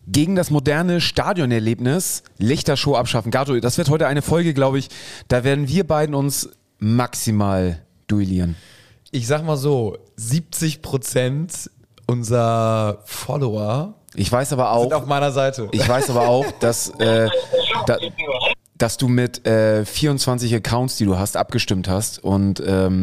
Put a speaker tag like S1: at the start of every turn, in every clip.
S1: Gegen das moderne Stadionerlebnis Lichtershow abschaffen. Gato, das wird heute eine Folge, glaube ich, da werden wir beiden uns maximal duellieren.
S2: Ich sag mal so, 70% unserer Follower
S1: ich weiß aber auch,
S2: sind auf meiner Seite.
S1: Ich weiß aber auch, dass du mit 24 Accounts, die du hast, abgestimmt hast und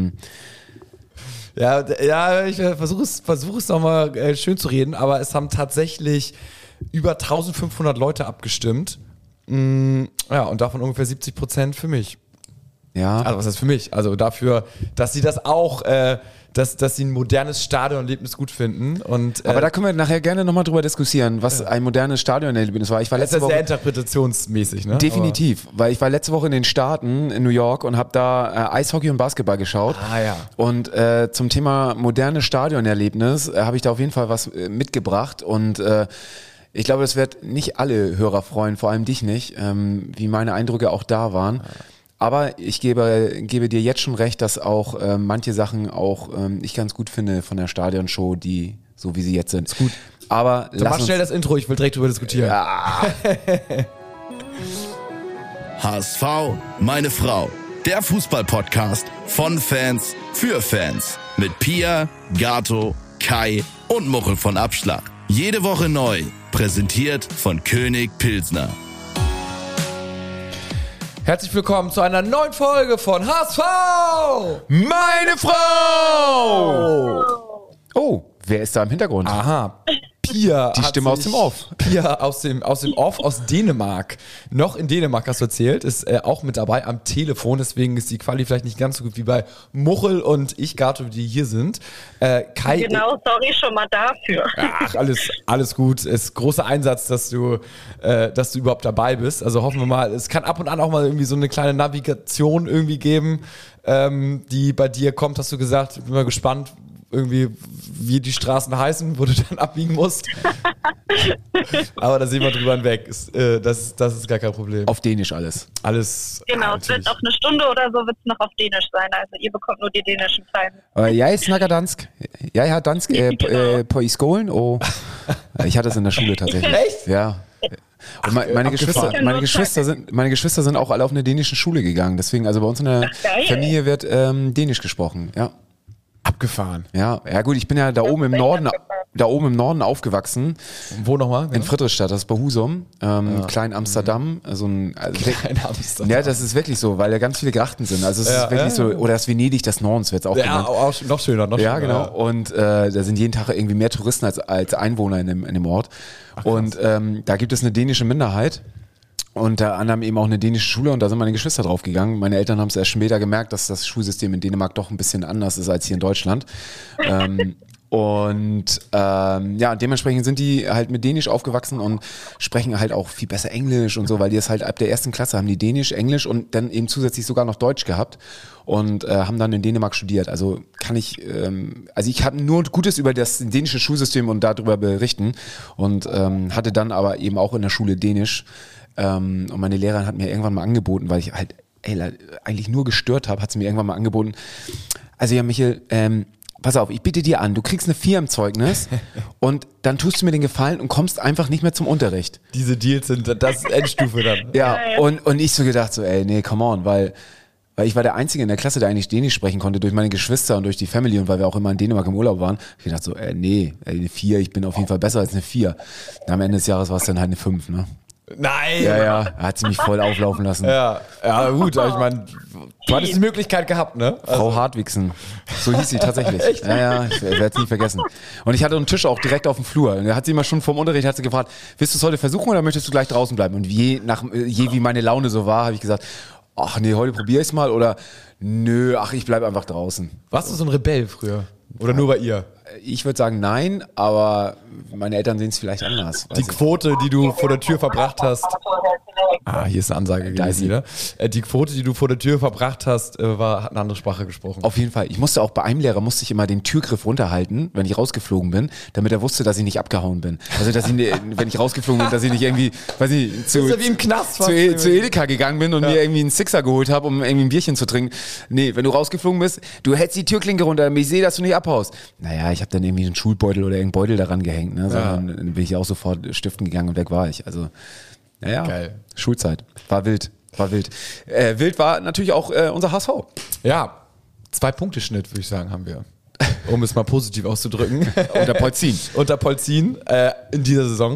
S2: Ja, ich versuche es nochmal schön zu reden, aber es haben tatsächlich über 1500 Leute abgestimmt. Ja, und davon ungefähr 70% für mich.
S1: ja.
S2: Also was heißt für mich? Also dafür, dass sie das auch, dass sie ein modernes Stadionerlebnis gut finden. Und,
S1: Aber da können wir nachher gerne nochmal drüber diskutieren, was ein modernes Stadionerlebnis war. Ich war
S2: das
S1: letzte
S2: ist
S1: Woche
S2: sehr interpretationsmäßig, ne?
S1: definitiv, weil ich war letzte Woche in den Staaten in New York und habe da Eishockey und Basketball geschaut.
S2: Ah ja.
S1: Und zum Thema modernes Stadionerlebnis habe ich da auf jeden Fall was mitgebracht und ich glaube, das wird nicht alle Hörer freuen, vor allem dich nicht, wie meine Eindrücke auch da waren. Aber ich gebe dir jetzt schon recht, dass auch manche Sachen auch ich ganz gut finde von der Stadionshow, die so wie sie jetzt sind.
S2: Ist gut.
S1: Aber
S2: So, mach schnell das Intro, ich will direkt drüber diskutieren.
S1: Ja.
S3: HSV, meine Frau. Der Fußball-Podcast von Fans für Fans. Mit Pia, Gato, Kai und Muchel von Abschlag. Jede Woche neu. Präsentiert von König Pilsner.
S2: Herzlich willkommen zu einer neuen Folge von HSV!
S1: Meine Frau! Oh, wer ist da im Hintergrund?
S2: Aha. Pia.
S1: Die Stimme aus dem Off.
S2: Pia aus dem Off aus Dänemark. Noch in Dänemark, hast du erzählt, ist auch mit dabei am Telefon. Deswegen ist die Quali vielleicht nicht ganz so gut wie bei Muchel und ich, Gato, die hier sind. Kai.
S4: Genau, sorry schon mal dafür.
S2: Ach, alles gut. Es ist großer Einsatz, dass du überhaupt dabei bist. Also hoffen wir mal, es kann ab und an auch mal irgendwie so eine kleine Navigation irgendwie geben, die bei dir kommt, hast du gesagt. Bin mal gespannt, irgendwie, wie die Straßen heißen, wo du dann abbiegen musst. Aber da sehen wir drüber hinweg. Das ist gar kein Problem.
S1: Auf Dänisch alles.
S2: Alles.
S4: Genau, es wird auch eine Stunde oder so wird es noch auf Dänisch sein. Also ihr bekommt nur die dänischen Zeilen.
S1: Jeg snakker dansk. Jeg har dansk på i skolen. Oh. Ich hatte es in der Schule tatsächlich.
S2: Echt?
S1: Ja. Und meine Geschwister sind auch alle auf eine dänische Schule gegangen. Deswegen, also bei uns in der
S4: geil.
S1: Familie wird Dänisch gesprochen. Ja.
S2: Abgefahren.
S1: Ja, gut, ich bin ja da oben im Norden aufgewachsen.
S2: Wo nochmal?
S1: In Friedrichstadt, das ist bei Husum, Klein Amsterdam.
S2: Klein Amsterdam.
S1: Ja, das ist wirklich so, weil da ganz viele Grachten sind. Also es ist wirklich so, oder das Venedig des Nordens wird es auch genannt.
S2: Auch noch schöner, noch schöner.
S1: Ja, genau. Und da sind jeden Tag irgendwie mehr Touristen als Einwohner in dem Ort.
S2: Ach,
S1: und da gibt es eine dänische Minderheit. Unter anderem eben auch eine dänische Schule und da sind meine Geschwister drauf gegangen. Meine Eltern haben es erst später gemerkt, dass das Schulsystem in Dänemark doch ein bisschen anders ist als hier in Deutschland. Dementsprechend sind die halt mit Dänisch aufgewachsen und sprechen halt auch viel besser Englisch und so, weil die es halt ab der ersten Klasse haben die Dänisch, Englisch und dann eben zusätzlich sogar noch Deutsch gehabt und haben dann in Dänemark studiert. Also ich habe nur Gutes über das dänische Schulsystem und darüber berichten und hatte dann aber eben auch in der Schule Dänisch. Und meine Lehrerin hat mir irgendwann mal angeboten, weil ich halt eigentlich nur gestört habe, hat sie mir irgendwann mal angeboten, also ja Michael, pass auf, ich biete dir an, du kriegst eine 4 im Zeugnis und dann tust du mir den Gefallen und kommst einfach nicht mehr zum Unterricht.
S2: Diese Deals sind, das ist Endstufe dann.
S1: Ja, und ich so gedacht so, nee, come on, weil ich war der Einzige in der Klasse, der eigentlich Dänisch sprechen konnte, durch meine Geschwister und durch die Family und weil wir auch immer in Dänemark im Urlaub waren. Ich dachte so, eine 4, ich bin auf jeden Fall besser als eine 4. Und am Ende des Jahres war es dann halt eine 5, ne?
S2: Nein!
S1: Ja, hat sie mich voll auflaufen lassen.
S2: Ja, gut, aber ich meine, du hattest die Möglichkeit gehabt, ne?
S1: Frau Hartwigsen. So hieß sie tatsächlich.
S2: Echt?
S1: Ja, ich werde es nie vergessen. Und ich hatte einen Tisch auch direkt auf dem Flur. Und da hat sie immer schon vom Unterricht hat sie gefragt, willst du es heute versuchen oder möchtest du gleich draußen bleiben? Und je wie meine Laune so war, habe ich gesagt, ach nee, heute probiere ich es mal oder nö, ich bleibe einfach draußen.
S2: Warst du so ein Rebell früher? Oder nur bei ihr?
S1: Ich würde sagen nein, aber meine Eltern sehen es vielleicht anders.
S2: Die Quote, die du vor der Tür verbracht hast. Hier ist eine Ansage gewesen wieder. Die Quote, die du vor der Tür verbracht hast, hat eine andere Sprache gesprochen.
S1: Auf jeden Fall. Ich musste auch bei einem Lehrer immer den Türgriff runterhalten, wenn ich rausgeflogen bin, damit er wusste, dass ich nicht abgehauen bin. Also, wenn ich rausgeflogen bin, dass ich nicht irgendwie, weiß nicht, zu
S2: wie im Knast
S1: zu Edeka gegangen bin und mir irgendwie einen Sixer geholt habe, um irgendwie ein Bierchen zu trinken. Nee, wenn du rausgeflogen bist, du hältst die Türklinke runter, damit ich sehe, dass du nicht abhaust. Naja, ich habe dann irgendwie einen Schulbeutel oder irgendeinen Beutel daran gehängt, ne? Dann bin ich auch sofort stiften gegangen und weg war ich. Also, naja,
S2: geil.
S1: Schulzeit. War wild. Wild war natürlich auch unser HSV.
S2: Ja, 2-Punkte-Schnitt, würde ich sagen, haben wir. Um es mal positiv auszudrücken. Unter Polzin in dieser Saison.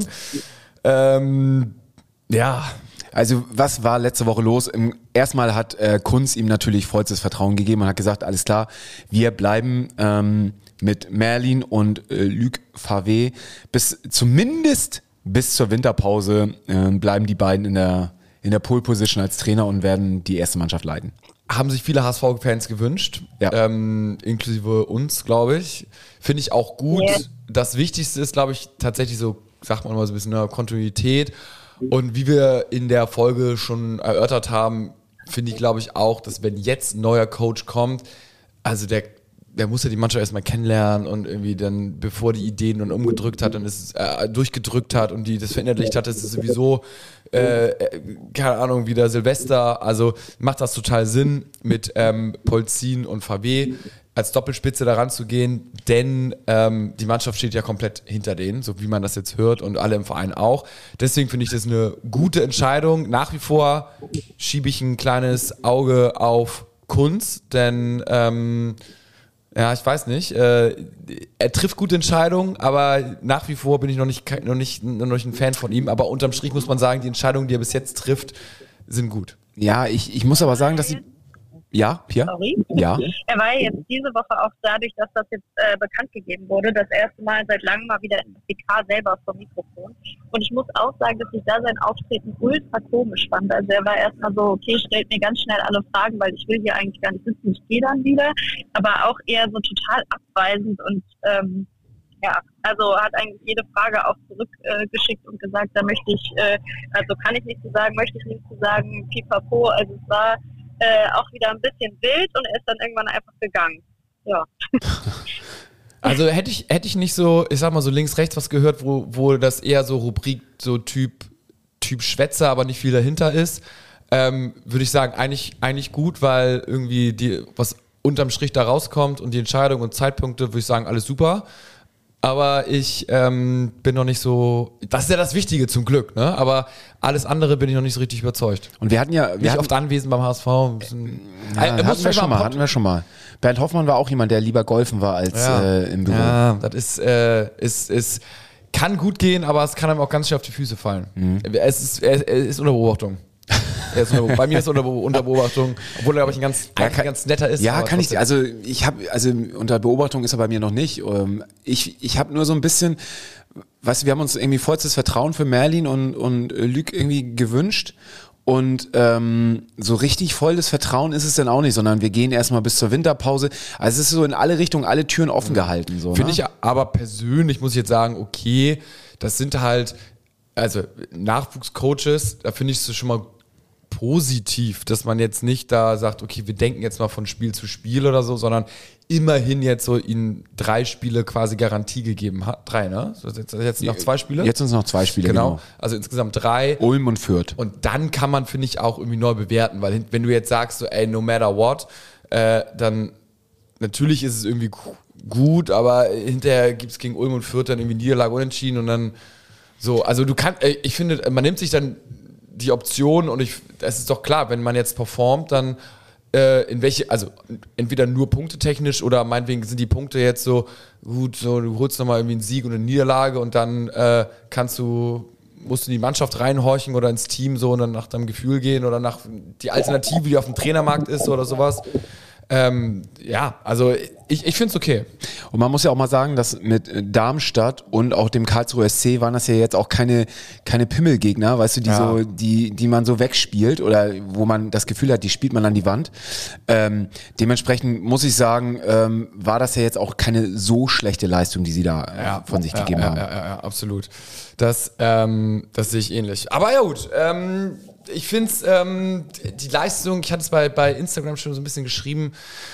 S1: Also was war letzte Woche los? Erstmal hat Kunz ihm natürlich vollstes Vertrauen gegeben und hat gesagt, alles klar, wir bleiben mit Merlin und Luc Favre zumindest bis zur Winterpause bleiben die beiden in der Pole Position als Trainer und werden die erste Mannschaft leiten.
S2: Haben sich viele HSV-Fans gewünscht, inklusive uns, glaube ich. Finde ich auch gut. Yeah. Das Wichtigste ist, glaube ich, tatsächlich so, sagt man mal so ein bisschen eine Kontinuität. Und wie wir in der Folge schon erörtert haben, finde ich, glaube ich, auch, dass wenn jetzt ein neuer Coach kommt, also der muss ja die Mannschaft erstmal kennenlernen und irgendwie dann, bevor die Ideen dann umgedrückt hat und es durchgedrückt hat und die das verinnerlicht hat, ist es sowieso, keine Ahnung, wieder Silvester. Also macht das total Sinn, mit Polzin und Favre als Doppelspitze daran zu gehen, denn die Mannschaft steht ja komplett hinter denen, so wie man das jetzt hört und alle im Verein auch. Deswegen finde ich das eine gute Entscheidung. Nach wie vor schiebe ich ein kleines Auge auf Kunz, denn ich weiß nicht. Er trifft gute Entscheidungen, aber nach wie vor bin ich noch nicht ein Fan von ihm. Aber unterm Strich muss man sagen, die Entscheidungen, die er bis jetzt trifft, sind gut.
S1: Ja, ich muss aber sagen, dass sie... Ja, Pia?
S4: Sorry.
S1: Ja.
S4: Er war ja jetzt diese Woche auch dadurch, dass das jetzt bekannt gegeben wurde, das erste Mal seit langem mal wieder im PK selber vom Mikrofon. Und ich muss auch sagen, dass ich da sein Auftreten ultra komisch fand. Also er war erstmal so, okay, stellt mir ganz schnell alle Fragen, weil ich will hier eigentlich gar nicht sitzen, ich gehe dann wieder. Aber auch eher so total abweisend und also hat eigentlich jede Frage auch zurückgeschickt und gesagt, da möchte ich, also kann ich nichts zu sagen, möchte ich nichts zu sagen, pipapo. Also es war auch wieder ein bisschen wild und er ist dann irgendwann einfach gegangen. Ja.
S2: Also hätte ich nicht so, ich sag mal so links, rechts was gehört, wo das eher so Rubrik, so Typ Schwätzer, aber nicht viel dahinter ist, würde ich sagen, eigentlich gut, weil irgendwie was unterm Strich da rauskommt und die Entscheidung und Zeitpunkte, würde ich sagen, alles super. Aber ich bin noch nicht so, das ist ja das Wichtige zum Glück, ne? Aber alles andere bin ich noch nicht so richtig überzeugt.
S1: Und wir hatten
S2: oft anwesend beim HSV.
S1: Hatten wir schon mal. Bernd Hoffmann war auch jemand, der lieber golfen war als im Büro.
S2: Ja, das ist kann gut gehen, aber es kann einem auch ganz schön auf die Füße fallen. Mhm. Er ist unter Beobachtung. Bei mir ist er unter Beobachtung, obwohl er, glaube ich, ein ganz netter ist.
S1: Ja, kann ich. Also unter Beobachtung ist er bei mir noch nicht. Ich habe nur so ein bisschen, weißt du, wir haben uns irgendwie vollstes Vertrauen für Merlin und Luc irgendwie gewünscht. Und so richtig volles Vertrauen ist es dann auch nicht, sondern wir gehen erstmal bis zur Winterpause. Also es ist so in alle Richtungen, alle Türen offen gehalten. So,
S2: Finde ich aber persönlich, muss ich jetzt sagen, okay, das sind halt, also Nachwuchscoaches, da finde ich es schon mal positiv, dass man jetzt nicht da sagt, okay, wir denken jetzt mal von Spiel zu Spiel oder so, sondern immerhin jetzt so ihnen 3 Spiele quasi Garantie gegeben hat. 3, ne? Jetzt noch 2 Spiele?
S1: Jetzt sind es noch 2 Spiele, genau.
S2: Also insgesamt 3.
S1: Ulm und Fürth.
S2: Und dann kann man, finde ich, auch irgendwie neu bewerten, weil wenn du jetzt sagst, so, ey, no matter what, dann natürlich ist es irgendwie gut, aber hinterher gibt es gegen Ulm und Fürth dann irgendwie Niederlage unentschieden und dann so, also ich finde, man nimmt sich dann die Option und es ist doch klar, wenn man jetzt performt, dann also entweder nur punktetechnisch oder meinetwegen sind die Punkte jetzt so, gut, so du holst nochmal irgendwie einen Sieg und eine Niederlage und dann musst du in die Mannschaft reinhorchen oder ins Team so und dann nach deinem Gefühl gehen oder nach die Alternative, die auf dem Trainermarkt ist oder sowas. Also ich finde es okay.
S1: Und man muss ja auch mal sagen, dass mit Darmstadt und auch dem Karlsruher SC waren das ja jetzt auch keine Pimmelgegner, weißt du, die man so wegspielt oder wo man das Gefühl hat, die spielt man an die Wand. Dementsprechend muss ich sagen, war das ja jetzt auch keine so schlechte Leistung, die sie da von sich gegeben haben.
S2: Ja, absolut. Das sehe ich ähnlich. Aber ja gut, ich finde es, die Leistung, ich hatte es bei Instagram schon so ein bisschen geschrieben,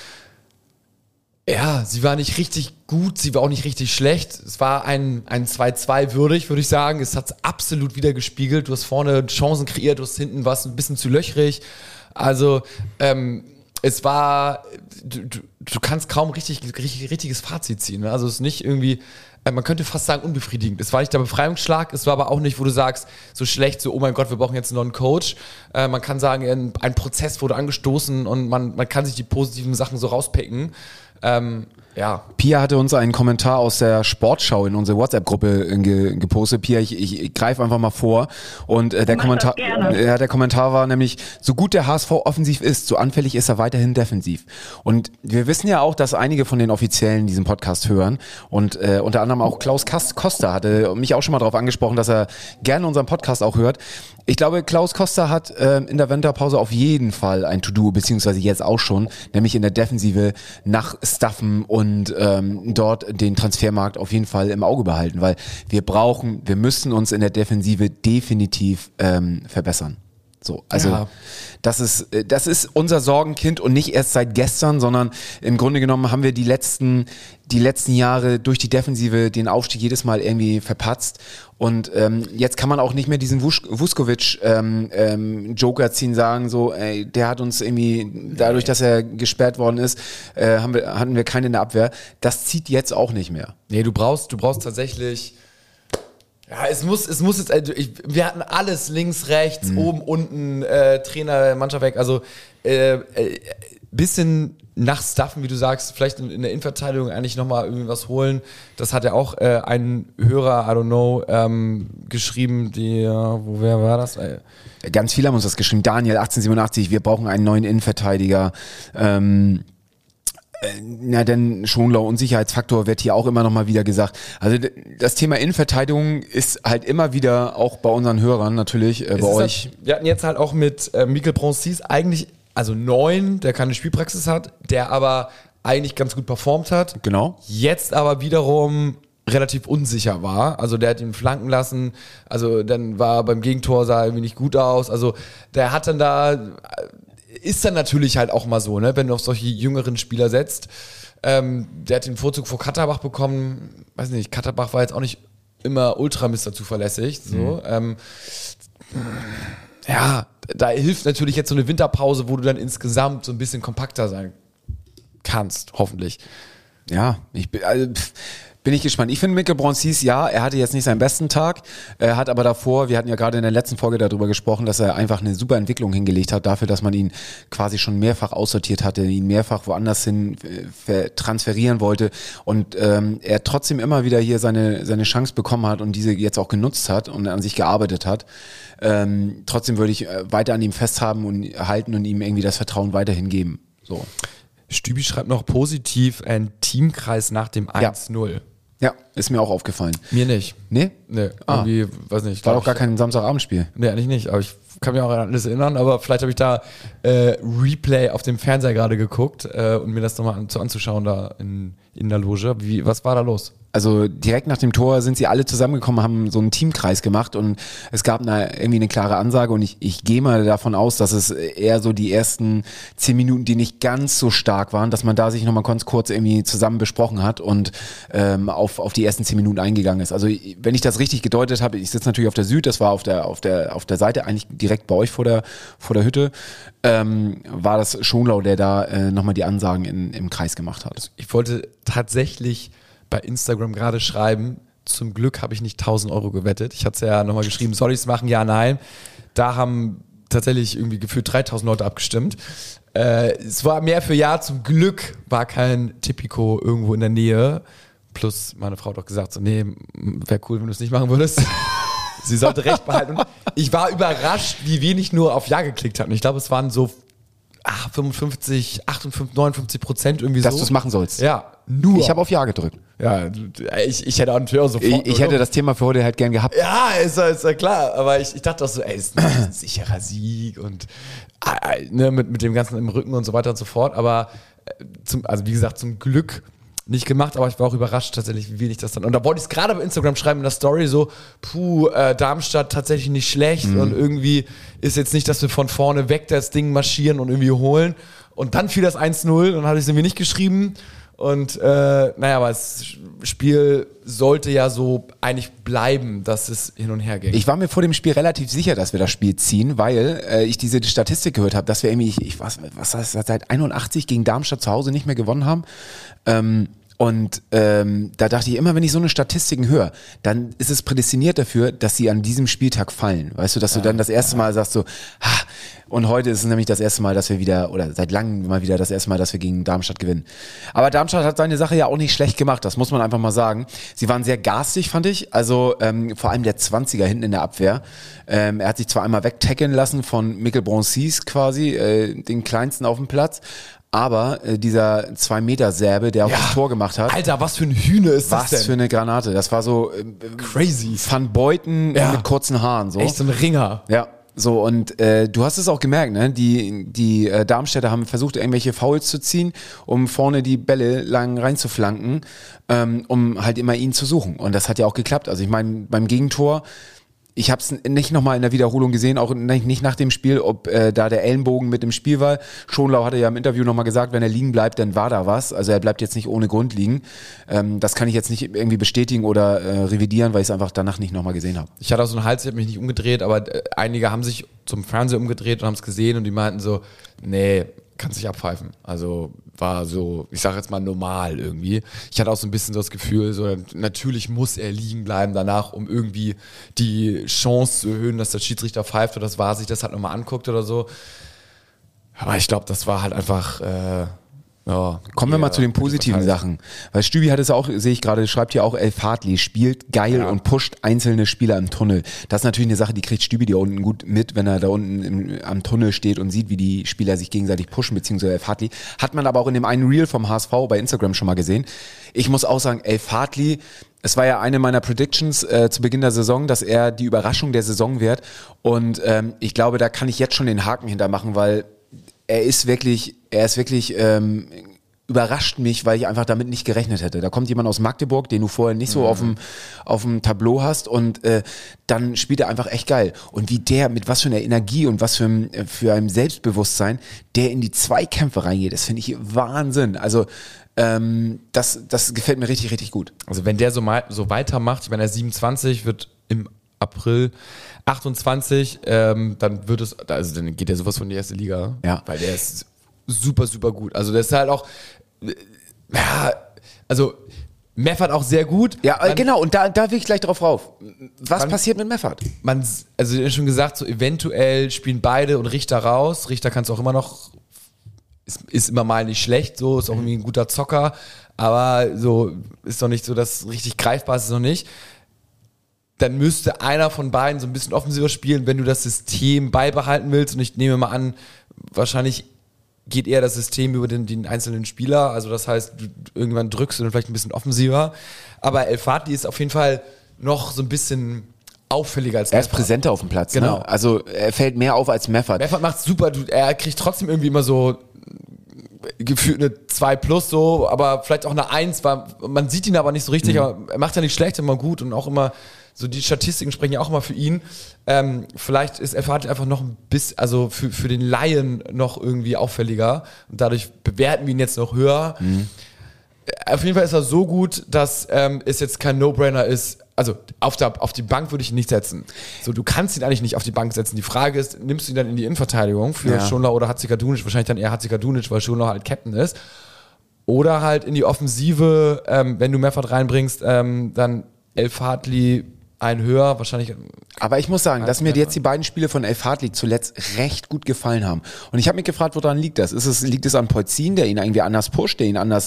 S2: ja, sie war nicht richtig gut, sie war auch nicht richtig schlecht. Es war ein 2-2 würdig, würde ich sagen. Es hat es absolut wieder gespiegelt. Du hast vorne Chancen kreiert, du hast hinten was ein bisschen zu löchrig. Also, es war, du kannst kaum richtiges Fazit ziehen. Ne? Also es ist nicht irgendwie, man könnte fast sagen unbefriedigend. Es war nicht der Befreiungsschlag, es war aber auch nicht, wo du sagst, so schlecht, so oh mein Gott, wir brauchen jetzt einen neuen Coach. Man kann sagen, ein Prozess wurde angestoßen und man kann sich die positiven Sachen so rauspicken. Ja.
S1: Pia hatte uns einen Kommentar aus der Sportschau in unsere WhatsApp-Gruppe gepostet. Pia, ich greife einfach mal vor. Und der Kommentar war nämlich, so gut der HSV offensiv ist, so anfällig ist er weiterhin defensiv. Und wir wissen ja auch, dass einige von den Offiziellen diesen Podcast hören. Und unter anderem auch Klaus Costa hatte mich auch schon mal darauf angesprochen, dass er gerne unseren Podcast auch hört. Ich glaube, Klaus Costa hat in der Winterpause auf jeden Fall ein To-Do, beziehungsweise jetzt auch schon, nämlich in der Defensive nachstaffen und dort den Transfermarkt auf jeden Fall im Auge behalten, weil wir müssen uns in der Defensive definitiv verbessern. So, also
S2: Ja.
S1: das ist unser Sorgenkind und nicht erst seit gestern, sondern im Grunde genommen haben wir die letzten Jahre durch die Defensive den Aufstieg jedes Mal irgendwie verpatzt und jetzt kann man auch nicht mehr diesen Vuskovic Joker ziehen, sagen so, ey, der hat uns irgendwie dadurch, dass er gesperrt worden ist, hatten wir keinen in der Abwehr. Das zieht jetzt auch nicht mehr.
S2: Nee, du brauchst tatsächlich. Ja, es muss jetzt, wir hatten alles links, rechts, oben, unten, Trainer, Mannschaft weg, also bisschen nachstaffen, wie du sagst, vielleicht in der Innenverteidigung eigentlich nochmal irgendwie was holen. Das hat ja auch ein Hörer, I don't know, geschrieben, wer war das?
S1: Ganz viele haben uns das geschrieben. Daniel 1887, wir brauchen einen neuen Innenverteidiger. Denn Schonlau und Sicherheitsfaktor wird hier auch immer noch mal wieder gesagt. Also das Thema Innenverteidigung ist halt immer wieder auch bei unseren Hörern natürlich, bei euch.
S2: Halt, wir hatten jetzt halt auch mit Michael Bronsis eigentlich, also 9, der keine Spielpraxis hat, der aber eigentlich ganz gut performt hat.
S1: Genau.
S2: Jetzt aber wiederum relativ unsicher war. Also der hat ihn flanken lassen, also dann war beim Gegentor, sah irgendwie nicht gut aus. Also der hat dann da... Ist dann natürlich halt auch mal so, ne, wenn du auf solche jüngeren Spieler setzt. Der hat den Vorzug vor Katterbach bekommen. Weiß nicht, Katterbach war jetzt auch nicht immer Ultra-Mister zuverlässig. So. Ja, da hilft natürlich jetzt so eine Winterpause, wo du dann insgesamt so ein bisschen kompakter sein kannst, hoffentlich.
S1: Ja, bin ich gespannt. Ich finde, Michael Bronsis, ja, er hatte jetzt nicht seinen besten Tag, er hat aber davor, wir hatten ja gerade in der letzten Folge darüber gesprochen, dass er einfach eine super Entwicklung hingelegt hat, dafür, dass man ihn quasi schon mehrfach aussortiert hatte, ihn mehrfach woanders hin transferieren wollte und er trotzdem immer wieder hier seine Chance bekommen hat und diese jetzt auch genutzt hat und an sich gearbeitet hat. Trotzdem würde ich weiter an ihm festhaben und halten und ihm irgendwie das Vertrauen weiterhin geben. So.
S2: Stübi schreibt noch positiv ein Teamkreis nach dem 1-0.
S1: Ja, ist mir auch aufgefallen.
S2: Mir nicht.
S1: Nee?
S2: Nee, irgendwie, weiß nicht.
S1: War doch gar kein Samstagabendspiel.
S2: Nee, eigentlich nicht, aber ich kann mich auch an alles erinnern, aber vielleicht habe ich da Replay auf dem Fernseher gerade geguckt und mir das nochmal anzuschauen da in der Loge. Was war da los?
S1: Also direkt nach dem Tor sind sie alle zusammengekommen, haben so einen Teamkreis gemacht und es gab irgendwie eine klare Ansage und ich gehe mal davon aus, dass es eher so die ersten 10 Minuten, die nicht ganz so stark waren, dass man da sich nochmal ganz kurz irgendwie zusammen besprochen hat und auf die ersten 10 Minuten eingegangen ist. Also wenn ich das richtig gedeutet habe, ich sitze natürlich auf der Süd, das war auf der Seite, eigentlich direkt bei euch vor der Hütte, war das Schonlau, der da nochmal die Ansagen im Kreis gemacht hat.
S2: Ich wollte tatsächlich bei Instagram gerade schreiben, zum Glück habe ich nicht 1.000 Euro gewettet. Ich hatte es ja nochmal geschrieben, soll ich es machen? Ja, nein. Da haben tatsächlich irgendwie gefühlt 3.000 Leute abgestimmt. Es war mehr für ja, zum Glück war kein Tipico irgendwo in der Nähe. Plus meine Frau hat doch gesagt, so nee, wäre cool, wenn du es nicht machen würdest. Sie sollte recht behalten. Und ich war überrascht, wie wenig nur auf Ja geklickt hatten. Ich glaube, es waren so 55, 58, 59% irgendwie so.
S1: Dass du es machen sollst.
S2: Ja, nur.
S1: Ich habe auf Ja gedrückt.
S2: Ja, ich hätte auch natürlich auch sofort...
S1: Ich hätte das Thema für heute halt gern gehabt.
S2: Ja, ist ja klar. Aber ich dachte auch so, ey, ist ein sicherer Sieg und ne, mit dem Ganzen im Rücken und so weiter und so fort. Aber also wie gesagt, zum Glück nicht gemacht, aber ich war auch überrascht tatsächlich, wie wenig das dann. Und da wollte ich es gerade bei Instagram schreiben in der Story so, Darmstadt tatsächlich nicht schlecht und irgendwie ist jetzt nicht, dass wir von vorne weg das Ding marschieren und irgendwie holen. Und dann fiel das 1-0 und hatte ich es irgendwie nicht geschrieben. Und aber das Spiel sollte ja so eigentlich bleiben, dass es hin und her ging.
S1: Ich war mir vor dem Spiel relativ sicher, dass wir das Spiel ziehen, weil ich diese Statistik gehört habe, dass wir irgendwie, was heißt das, seit 81 gegen Darmstadt zu Hause nicht mehr gewonnen haben. Da dachte ich immer, wenn ich so eine Statistiken höre, dann ist es prädestiniert dafür, dass sie an diesem Spieltag fallen. Weißt du, dass du dann das erste Mal sagst so, und heute ist es nämlich das erste Mal, dass wir wieder, oder seit langem mal wieder das erste Mal, dass wir gegen Darmstadt gewinnen. Aber Darmstadt hat seine Sache ja auch nicht schlecht gemacht, das muss man einfach mal sagen. Sie waren sehr garstig, fand ich, also vor allem der 20er hinten in der Abwehr. Er hat sich zwar einmal wegtackeln lassen von Mikkel Bronsis quasi, den kleinsten auf dem Platz, aber dieser 2-Meter-Serbe, der auch das Tor gemacht hat.
S2: Alter, was für ein Hühne ist das denn?
S1: Was für eine Granate. Das war so
S2: crazy.
S1: Van Beuten mit kurzen Haaren. So.
S2: Echt so ein Ringer.
S1: Ja. So, und du hast es auch gemerkt, ne? Die Darmstädter haben versucht, irgendwelche Fouls zu ziehen, um vorne die Bälle lang reinzuflanken, um halt immer ihn zu suchen. Und das hat ja auch geklappt. Also ich meine, beim Gegentor, ich habe es nicht nochmal in der Wiederholung gesehen, auch nicht nach dem Spiel, ob da der Ellenbogen mit im Spiel war. Schonlau hatte ja im Interview nochmal gesagt, wenn er liegen bleibt, dann war da was. Also er bleibt jetzt nicht ohne Grund liegen. Das kann ich jetzt nicht irgendwie bestätigen oder revidieren, weil ich es einfach danach nicht nochmal gesehen habe.
S2: Ich hatte auch so einen Hals, ich habe mich nicht umgedreht, aber einige haben sich zum Fernseher umgedreht und haben es gesehen und die meinten so, nee, kannst dich abpfeifen. Also war so, ich sage jetzt mal normal irgendwie. Ich hatte auch so ein bisschen so das Gefühl, so natürlich muss er liegen bleiben danach, um irgendwie die Chance zu erhöhen, dass der Schiedsrichter pfeift oder das war, sich das halt nochmal anguckt oder so. Aber ich glaube, das war halt einfach
S1: Kommen wir mal zu den positiven Sachen. Weil Stübi hat es auch, sehe ich gerade, schreibt hier auch, El Fadli spielt geil und pusht einzelne Spieler im Tunnel. Das ist natürlich eine Sache, die kriegt Stübi da unten gut mit, wenn er da unten am Tunnel steht und sieht, wie die Spieler sich gegenseitig pushen, beziehungsweise El Fadli. Hat man aber auch in dem einen Reel vom HSV bei Instagram schon mal gesehen. Ich muss auch sagen, El Fadli, es war ja eine meiner Predictions zu Beginn der Saison, dass er die Überraschung der Saison wird. Und ich glaube, da kann ich jetzt schon den Haken hintermachen, weil er ist wirklich überrascht mich, weil ich einfach damit nicht gerechnet hätte. Da kommt jemand aus Magdeburg, den du vorher nicht so auf dem Tableau hast und dann spielt er einfach echt geil. Und wie der, mit was für einer Energie und was für einem Selbstbewusstsein, der in die Zweikämpfe reingeht, das finde ich Wahnsinn. Also das gefällt mir richtig, richtig gut.
S2: Also wenn der so weitermacht, ich meine, er ist 27, wird im April 28, dann dann geht er sowas von die erste Liga.
S1: Ja.
S2: Weil der ist super, super gut. Also der ist halt auch, also Meffert auch sehr gut.
S1: Ja, genau, und da will ich gleich drauf rauf. Was passiert mit Meffert?
S2: Also du hast schon gesagt, so eventuell spielen beide und Richter raus. Richter kannst du auch immer noch, ist immer mal nicht schlecht, so, ist auch irgendwie ein guter Zocker, aber so ist doch nicht so, dass richtig greifbar ist es noch nicht. Dann müsste einer von beiden so ein bisschen offensiver spielen, wenn du das System beibehalten willst. Und ich nehme mal an, wahrscheinlich geht eher das System über den einzelnen Spieler. Also das heißt, du irgendwann drückst du dann vielleicht ein bisschen offensiver. Aber El Fadli ist auf jeden Fall noch so ein bisschen auffälliger als
S1: Meffert. Er ist präsenter auf dem Platz.
S2: Genau.
S1: Ne? Also er fällt mehr auf als Meffert.
S2: Meffert macht's super. Er kriegt trotzdem irgendwie immer so gefühlt eine 2+ so, aber vielleicht auch eine 1, weil man sieht ihn aber nicht so richtig. Aber er macht ja nicht schlecht, immer gut und auch immer so, die Statistiken sprechen ja auch immer für ihn. Vielleicht ist El Fadli einfach noch ein bisschen, also für den Laien noch irgendwie auffälliger. Und dadurch bewerten wir ihn jetzt noch höher. Auf jeden Fall ist er so gut, dass es jetzt kein No-Brainer ist. Also auf die Bank würde ich ihn nicht setzen. So, du kannst ihn eigentlich nicht auf die Bank setzen. Die Frage ist, nimmst du ihn dann in die Innenverteidigung für Schonlau oder Hatzikadunic? Wahrscheinlich dann eher Hatzikadunic, weil Schonlau halt Captain ist. Oder halt in die Offensive, wenn du Meffert reinbringst, dann El Fadli ein höher, wahrscheinlich.
S1: Aber ich muss sagen, dass mir jetzt die beiden Spiele von El Fadli zuletzt recht gut gefallen haben. Und ich habe mich gefragt, woran liegt das? Liegt es an Polzin, der ihn irgendwie anders pusht, der ihn anders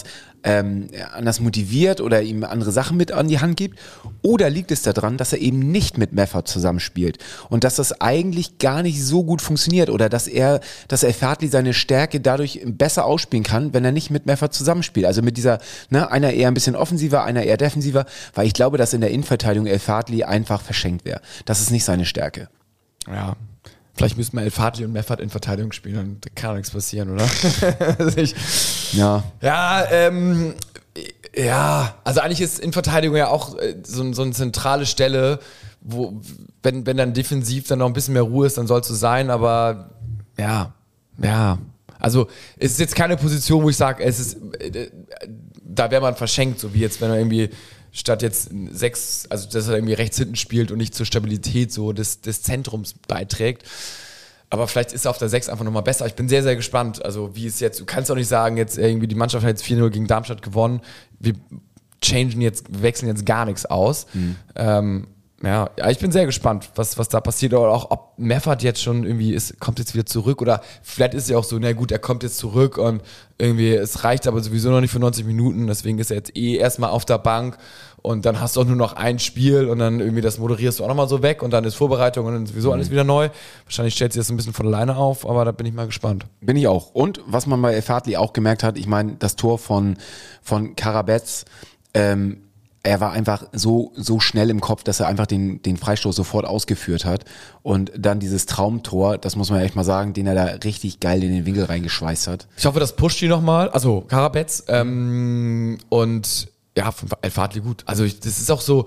S1: motiviert oder ihm andere Sachen mit an die Hand gibt? Oder liegt es daran, dass er eben nicht mit Meffert zusammenspielt und dass das eigentlich gar nicht so gut funktioniert oder dass El Fadli seine Stärke dadurch besser ausspielen kann, wenn er nicht mit Meffert zusammenspielt? Also mit dieser, einer eher ein bisschen offensiver, einer eher defensiver, weil ich glaube, dass in der Innenverteidigung El Fadli einfach verschenkt wäre. Das ist nicht seine Stärke.
S2: Ja. Vielleicht müssten wir El Fadli und Meffert in Verteidigung spielen, dann kann doch nichts passieren, oder? Ja, also eigentlich ist Innenverteidigung ja auch so eine zentrale Stelle, wo, wenn dann defensiv dann noch ein bisschen mehr Ruhe ist, dann soll es so sein, aber ja. Also es ist jetzt keine Position, wo ich sage, da wäre man verschenkt, so wie jetzt, wenn er irgendwie statt jetzt 6, also dass er irgendwie rechts hinten spielt und nicht zur Stabilität so des Zentrums beiträgt. Aber vielleicht ist er auf der 6 einfach nochmal besser. Ich bin sehr, sehr gespannt. Also wie es jetzt, du kannst auch nicht sagen, jetzt irgendwie die Mannschaft hat jetzt 4-0 gegen Darmstadt gewonnen. Wir wechseln jetzt gar nichts aus. Ja, ich bin sehr gespannt, was da passiert. Oder auch, ob Meffert jetzt schon irgendwie kommt jetzt wieder zurück. Oder vielleicht ist es ja auch so, na gut, er kommt jetzt zurück und irgendwie, es reicht aber sowieso noch nicht für 90 Minuten. Deswegen ist er jetzt erstmal auf der Bank. Und dann hast du auch nur noch ein Spiel und dann irgendwie das moderierst du auch nochmal so weg und dann ist Vorbereitung und dann ist sowieso alles wieder neu. Wahrscheinlich stellt sich das ein bisschen von alleine auf, aber da bin ich mal gespannt.
S1: Bin ich auch. Und was man bei El Fadli auch gemerkt hat, ich meine, das Tor von Karabetz, er war einfach so schnell im Kopf, dass er einfach den Freistoß sofort ausgeführt hat. Und dann dieses Traumtor, das muss man echt mal sagen, den er da richtig geil in den Winkel reingeschweißt hat.
S2: Ich hoffe, das pusht ihn nochmal, also Karabetz, und ja, von El Fadli gut. Also das ist auch so,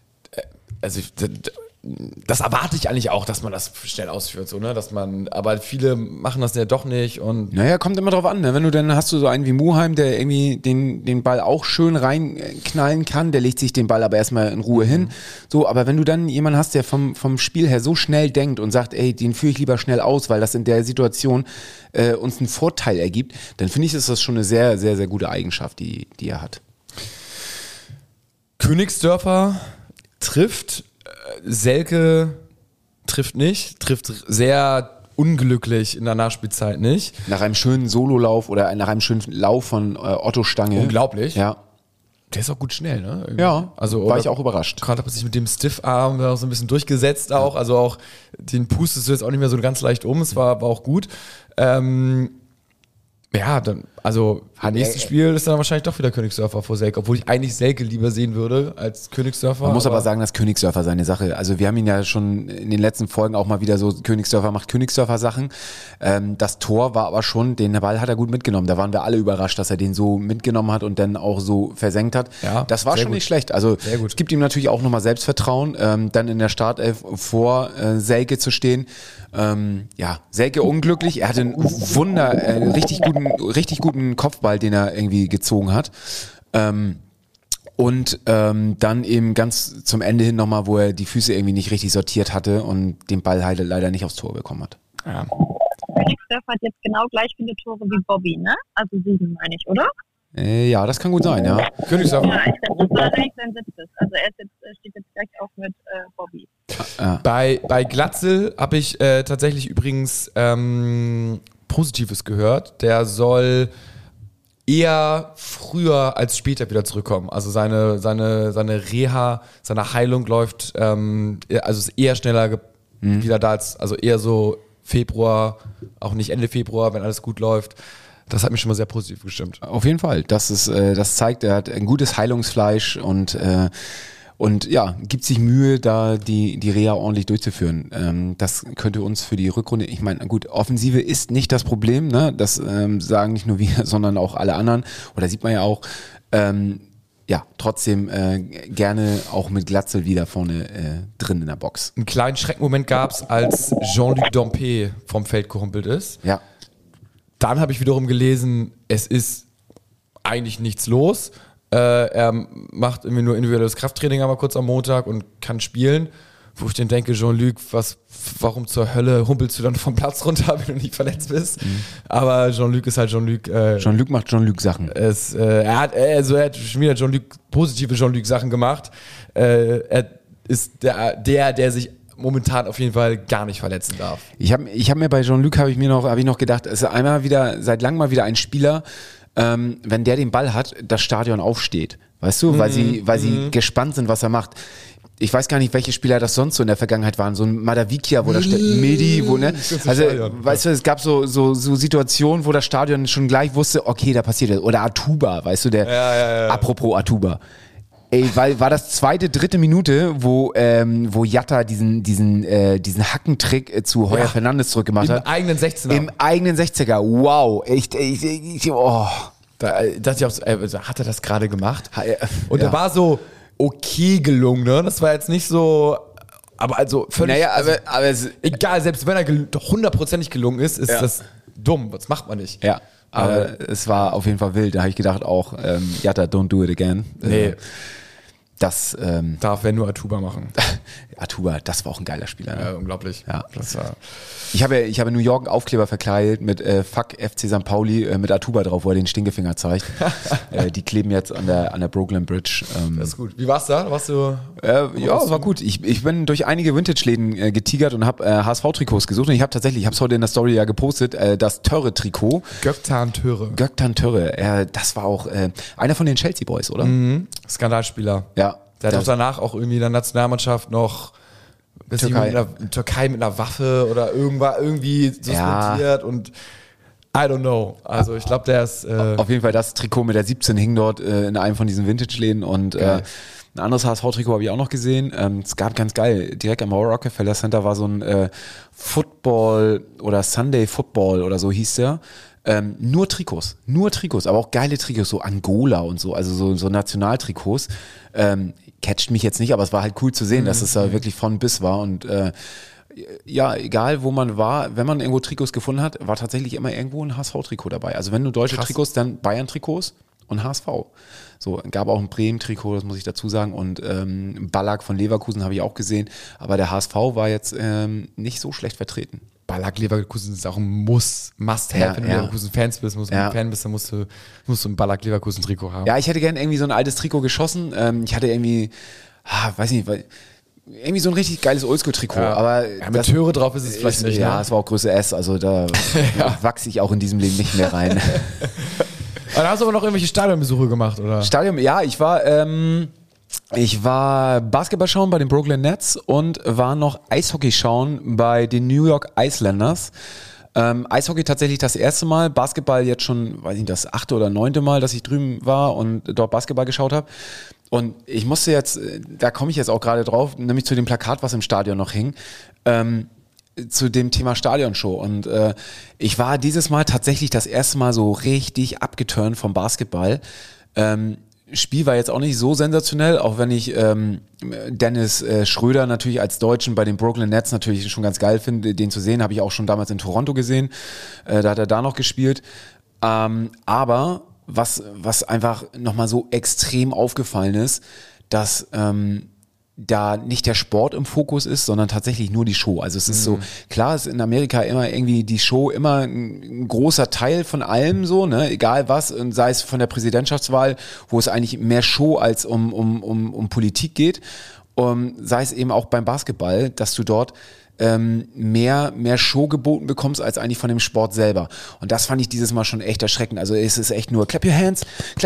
S2: das erwarte ich eigentlich auch, dass man das schnell ausführt, so, ne, aber viele machen das ja doch nicht und.
S1: Naja, kommt immer drauf an, ne, wenn du dann hast du so einen wie Muheim, der irgendwie den Ball auch schön reinknallen kann, der legt sich den Ball aber erstmal in Ruhe hin, so, aber wenn du dann jemanden hast, der vom Spiel her so schnell denkt und sagt, ey, den führe ich lieber schnell aus, weil das in der Situation uns einen Vorteil ergibt, dann finde ich, ist das schon eine sehr, sehr, sehr gute Eigenschaft, die er hat.
S2: Königsdörfer trifft, Selke trifft nicht, trifft sehr unglücklich in der Nachspielzeit nicht.
S1: Nach einem schönen Sololauf oder nach einem schönen Lauf von Otto Stange.
S2: Unglaublich.
S1: Ja.
S2: Der ist auch gut schnell, ne? Irgendwie.
S1: Ja,
S2: also,
S1: war ich auch überrascht.
S2: Gerade hat er sich mit dem Stiffarm da so ein bisschen durchgesetzt auch, also auch den pustest du jetzt auch nicht mehr so ganz leicht um, es war auch gut. Ja, dann, also nächstes Spiel ist dann wahrscheinlich doch wieder Königsdörfer vor Selke, obwohl ich eigentlich Selke lieber sehen würde als Königsdörfer.
S1: Man muss aber sagen, dass Königsdörfer seine Sache, also wir haben ihn ja schon in den letzten Folgen auch mal wieder so, Königsdörfer macht Königsdörfer Sachen. Das Tor war aber schon, den Ball hat er gut mitgenommen, da waren wir alle überrascht, dass er den so mitgenommen hat und dann auch so versenkt hat. Ja, das war schon gut. Nicht schlecht, also es gibt ihm natürlich auch nochmal Selbstvertrauen, dann in der Startelf vor Selke zu stehen. Ja, Selke unglücklich, er hatte einen richtig guten Kopfball, den er irgendwie gezogen hat. Und dann eben ganz zum Ende hin nochmal, wo er die Füße irgendwie nicht richtig sortiert hatte und den Ball halt leider nicht aufs Tor bekommen hat.
S2: Ja.
S4: Königsdörfer hat jetzt genau gleich viele Tore wie Bobby, ne? Also 7, meine ich, oder?
S1: Ja, das kann gut sein, ja.
S2: Königsdörfer.
S4: Ja, ich glaube, das war eigentlich sein 7. Also steht jetzt gleich auch mit Bobby.
S2: Ja. Bei Glatzel habe ich tatsächlich übrigens Positives gehört. Der soll eher früher als später wieder zurückkommen. Also seine Reha, seine Heilung läuft, also ist eher schneller wieder da als, also eher so Februar, auch nicht Ende Februar, wenn alles gut läuft. Das hat mich schon mal sehr positiv gestimmt.
S1: Auf jeden Fall. Das zeigt, er hat ein gutes Heilungsfleisch und ja, gibt sich Mühe, da die Reha ordentlich durchzuführen. Das könnte uns für die Rückrunde, ich meine, gut, Offensive ist nicht das Problem, ne? Das sagen nicht nur wir, sondern auch alle anderen. Oder sieht man ja auch, ja, trotzdem gerne auch mit Glatzel wieder vorne drin in der Box.
S2: Einen kleinen Schreckmoment gab es, als Jean-Luc Dompe vom Feld gehumpelt ist.
S1: Ja.
S2: Dann habe ich wiederum gelesen, es ist eigentlich nichts los. Er macht irgendwie nur individuelles Krafttraining aber kurz am Montag und kann spielen. Wo ich dann denke, Jean-Luc, warum zur Hölle humpelst du dann vom Platz runter, wenn du nicht verletzt bist? Aber Jean-Luc ist halt Jean-Luc.
S1: Jean-Luc macht Jean-Luc-Sachen.
S2: Er hat schon wieder positive Jean-Luc-Sachen gemacht. Er ist der sich momentan auf jeden Fall gar nicht verletzen darf.
S1: Ich hab mir bei Jean-Luc habe ich noch gedacht, es ist einmal wieder, seit langem mal wieder ein Spieler, wenn der den Ball hat, das Stadion aufsteht. Weißt du, weil sie gespannt sind, was er macht. Ich weiß gar nicht, welche Spieler das sonst so in der Vergangenheit waren. So ein Madavikia, wo da steht, Medi, wo, ne? Also, weißt du, es gab so Situationen, wo das Stadion schon gleich wusste, okay, da passiert das. Oder Atuba, weißt du, apropos Atuba. Ey, war das 2., 3. Minute, wo Jatta diesen Hackentrick zu Heuer Fernandes zurückgemacht hat.
S2: Im eigenen 16er.
S1: Im eigenen 60er. Wow.
S2: Da dachte ich auch so, hat er das gerade gemacht? Und
S1: ja.
S2: er war so okay gelungen, ne? Das war jetzt nicht so, aber also völlig,
S1: Naja, aber
S2: egal, selbst wenn er hundertprozentig gelungen ist, ist
S1: Ja.
S2: das dumm, das macht man nicht.
S1: ja, aber es war auf jeden Fall wild. Da habe ich gedacht auch, Jatta, don't do it again.
S2: Nee.
S1: Das,
S2: Darf, wenn nur Atuba machen.
S1: Atuba, das war auch ein geiler Spieler. Ne?
S2: Ja, unglaublich.
S1: Ja.
S2: Das war,
S1: Ich habe in New York einen Aufkleber verkleidet mit Fuck FC St. Pauli mit Atuba drauf, wo er den Stinkefinger zeigt. Die kleben jetzt an der Brooklyn Bridge.
S2: das ist gut. Wie war's da? Warst du?
S1: Ja, war gut. Ich bin durch einige Vintage-Läden getigert und habe HSV-Trikots gesucht. Und ich habe es heute in der Story ja gepostet, das Törre-Trikot.
S2: Göktan Töre.
S1: Göktan Törre. Das war auch einer von den Chelsea-Boys, oder?
S2: Skandalspieler.
S1: Ja.
S2: Der hat auch danach auch irgendwie in der Nationalmannschaft noch Türkei mit einer Waffe oder irgendwie suspendiert und I don't know. Also ich glaube, der ist...
S1: Auf jeden Fall das Trikot mit der 17 hing dort in einem von diesen Vintage-Läden und ein anderes HSV-Trikot habe ich auch noch gesehen. Es gab ganz geil, direkt am Rockefeller Center war so ein Football oder Sunday Football oder so hieß der. Nur Trikots, aber auch geile Trikots, so Angola und so, also so Nationaltrikots. Catcht mich jetzt nicht, aber es war halt cool zu sehen, dass es da wirklich von bis war und ja, egal wo man war, wenn man irgendwo Trikots gefunden hat, war tatsächlich immer irgendwo ein HSV-Trikot dabei. Also wenn du deutsche Trikots, dann Bayern-Trikots und HSV. So, gab auch ein Bremen-Trikot, das muss ich dazu sagen, und Ballack von Leverkusen habe ich auch gesehen, aber der HSV war jetzt nicht so schlecht vertreten.
S2: Ballack Leverkusen ist auch ein Must-have,
S1: Ja,
S2: wenn du
S1: ja.
S2: Leverkusen-Fans bist, Fan bist, dann musst du ein Ballack Leverkusen-Trikot haben.
S1: Ja, ich hätte gerne irgendwie so ein altes Trikot geschossen. Ich hatte irgendwie, weiß nicht, irgendwie so ein richtig geiles Oldschool-Trikot.
S2: Ja.
S1: Aber
S2: Ja, mit Töre drauf ist es vielleicht nicht.
S1: Ja,
S2: ne?
S1: es war auch Größe S, also da wachse ich auch in diesem Leben nicht mehr rein.
S2: Dann hast du aber noch irgendwelche Stadionbesuche gemacht, oder?
S1: Stadion, ja, ich war Basketball schauen bei den Brooklyn Nets und war noch Eishockey schauen bei den New York Islanders. Eishockey tatsächlich das erste Mal, Basketball jetzt schon, weiß nicht, das 8. oder 9. Mal, dass ich drüben war und dort Basketball geschaut habe. Und ich musste jetzt, da komme ich jetzt auch gerade drauf, nämlich zu dem Plakat, was im Stadion noch hing, zu dem Thema Stadionshow. Und ich war dieses Mal tatsächlich das erste Mal so richtig abgeturnt vom Basketball. Spiel war jetzt auch nicht so sensationell, auch wenn ich Dennis Schröder natürlich als Deutschen bei den Brooklyn Nets natürlich schon ganz geil finde, den zu sehen, habe ich auch schon damals in Toronto gesehen, da hat er da noch gespielt, aber was einfach nochmal so extrem aufgefallen ist, dass da nicht der Sport im Fokus ist, sondern tatsächlich nur die Show. Also es ist so, klar ist in Amerika immer irgendwie die Show immer ein großer Teil von allem so, ne, egal was, und sei es von der Präsidentschaftswahl, wo es eigentlich mehr Show als um Politik geht, sei es eben auch beim Basketball, dass du dort mehr Show geboten bekommst als eigentlich von dem Sport selber. Und das fand ich dieses Mal schon echt erschreckend. Also es ist echt nur clap your hands,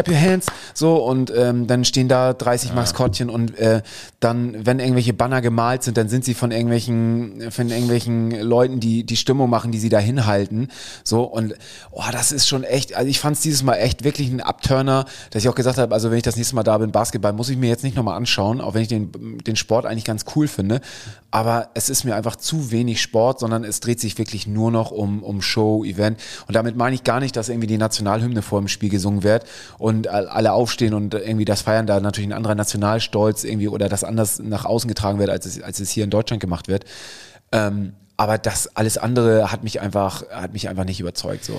S1: so, und dann stehen da 30 Maskottchen und dann, wenn irgendwelche Banner gemalt sind, dann sind sie von irgendwelchen Leuten, die Stimmung machen, die sie da hinhalten. So, und das ist schon echt, also ich fand es dieses Mal echt wirklich ein Upturner, dass ich auch gesagt habe, also wenn ich das nächste Mal da bin, Basketball, muss ich mir jetzt nicht nochmal anschauen, auch wenn ich den Sport eigentlich ganz cool finde. Aber es ist mir einfach zu wenig Sport, sondern es dreht sich wirklich nur noch um Show, Event. Und damit meine ich gar nicht, dass irgendwie die Nationalhymne vor dem Spiel gesungen wird und alle aufstehen und irgendwie das feiern, da natürlich ein anderer Nationalstolz irgendwie oder das anders nach außen getragen wird, als es hier in Deutschland gemacht wird. Aber das alles andere hat mich einfach nicht überzeugt, so.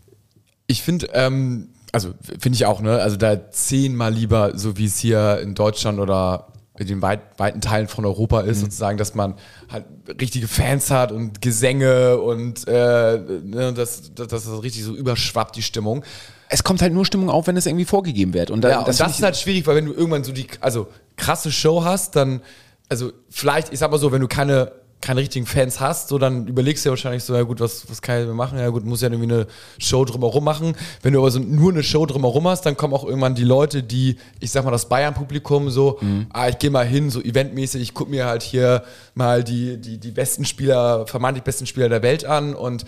S2: Ich finde, also finde ich auch, ne? Also da 10-mal lieber, so wie es hier in Deutschland oder in den weiten Teilen von Europa ist, sozusagen, dass man halt richtige Fans hat und Gesänge und dass das richtig so überschwappt, die Stimmung.
S1: Es kommt halt nur Stimmung auf, wenn es irgendwie vorgegeben wird. Und
S2: Das ist halt schwierig, weil wenn du irgendwann so krasse Show hast, dann, also vielleicht, ich sag mal so, wenn du keine richtigen Fans hast, so dann überlegst du ja wahrscheinlich so, ja gut, was kann ich machen? Ja gut, muss ja irgendwie eine Show drumherum machen. Wenn du aber so nur eine Show drumherum hast, dann kommen auch irgendwann die Leute, die, ich sag mal, das Bayern-Publikum so, ich gehe mal hin, so eventmäßig, ich gucke mir halt hier mal die besten Spieler, vermeintlich besten Spieler der Welt an und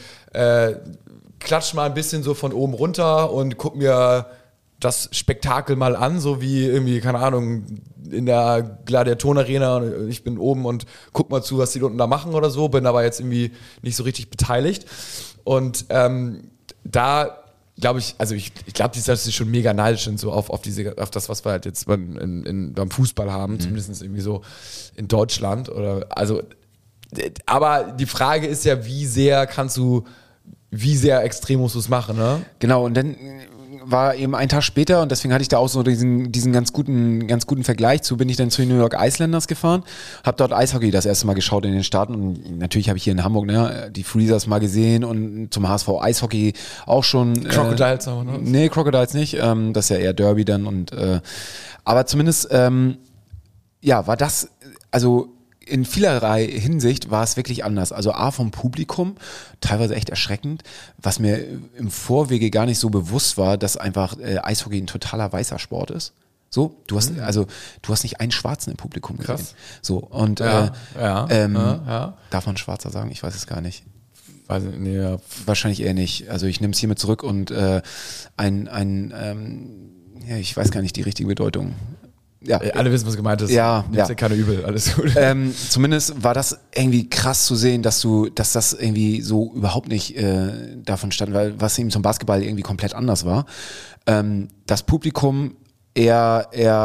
S2: klatsch mal ein bisschen so von oben runter und guck mir das Spektakel mal an, so wie irgendwie, keine Ahnung, in der Gladiatorenarena und ich bin oben und guck mal zu, was die unten da machen oder so, bin aber jetzt irgendwie nicht so richtig beteiligt. Und da glaube ich, also ich glaube, dass sie schon mega neidisch sind so auf das, was wir halt jetzt beim Fußball haben, zumindest irgendwie so in Deutschland oder also, aber die Frage ist ja, wie sehr extrem musst du es machen, ne?
S1: Genau, und dann war eben ein Tag später und deswegen hatte ich da auch so diesen ganz guten Vergleich zu, bin ich dann zu den New York Islanders gefahren, habe dort Eishockey das erste Mal geschaut in den Staaten und natürlich habe ich hier in Hamburg die Freezers mal gesehen und zum HSV Eishockey auch schon.
S2: Crocodiles auch, ne?
S1: Nee, Crocodiles nicht, das ist ja eher Derby dann und aber zumindest war das, also in vielerlei Hinsicht war es wirklich anders. Also A, vom Publikum, teilweise echt erschreckend, was mir im Vorwege gar nicht so bewusst war, dass einfach Eishockey ein totaler weißer Sport ist. So, du hast nicht einen Schwarzen im Publikum gesehen. Krass. So, und darf man Schwarzer sagen? Ich weiß es gar nicht. Wahrscheinlich eher nicht. Also ich nehme es hiermit zurück und ich weiß gar nicht die richtige Bedeutung. Ja.
S2: Alle wissen, was gemeint ist.
S1: Ja.
S2: Keine Übel, alles gut.
S1: Zumindest war das irgendwie krass zu sehen, dass das irgendwie so überhaupt nicht davon stand, weil was eben zum Basketball irgendwie komplett anders war. Das Publikum eher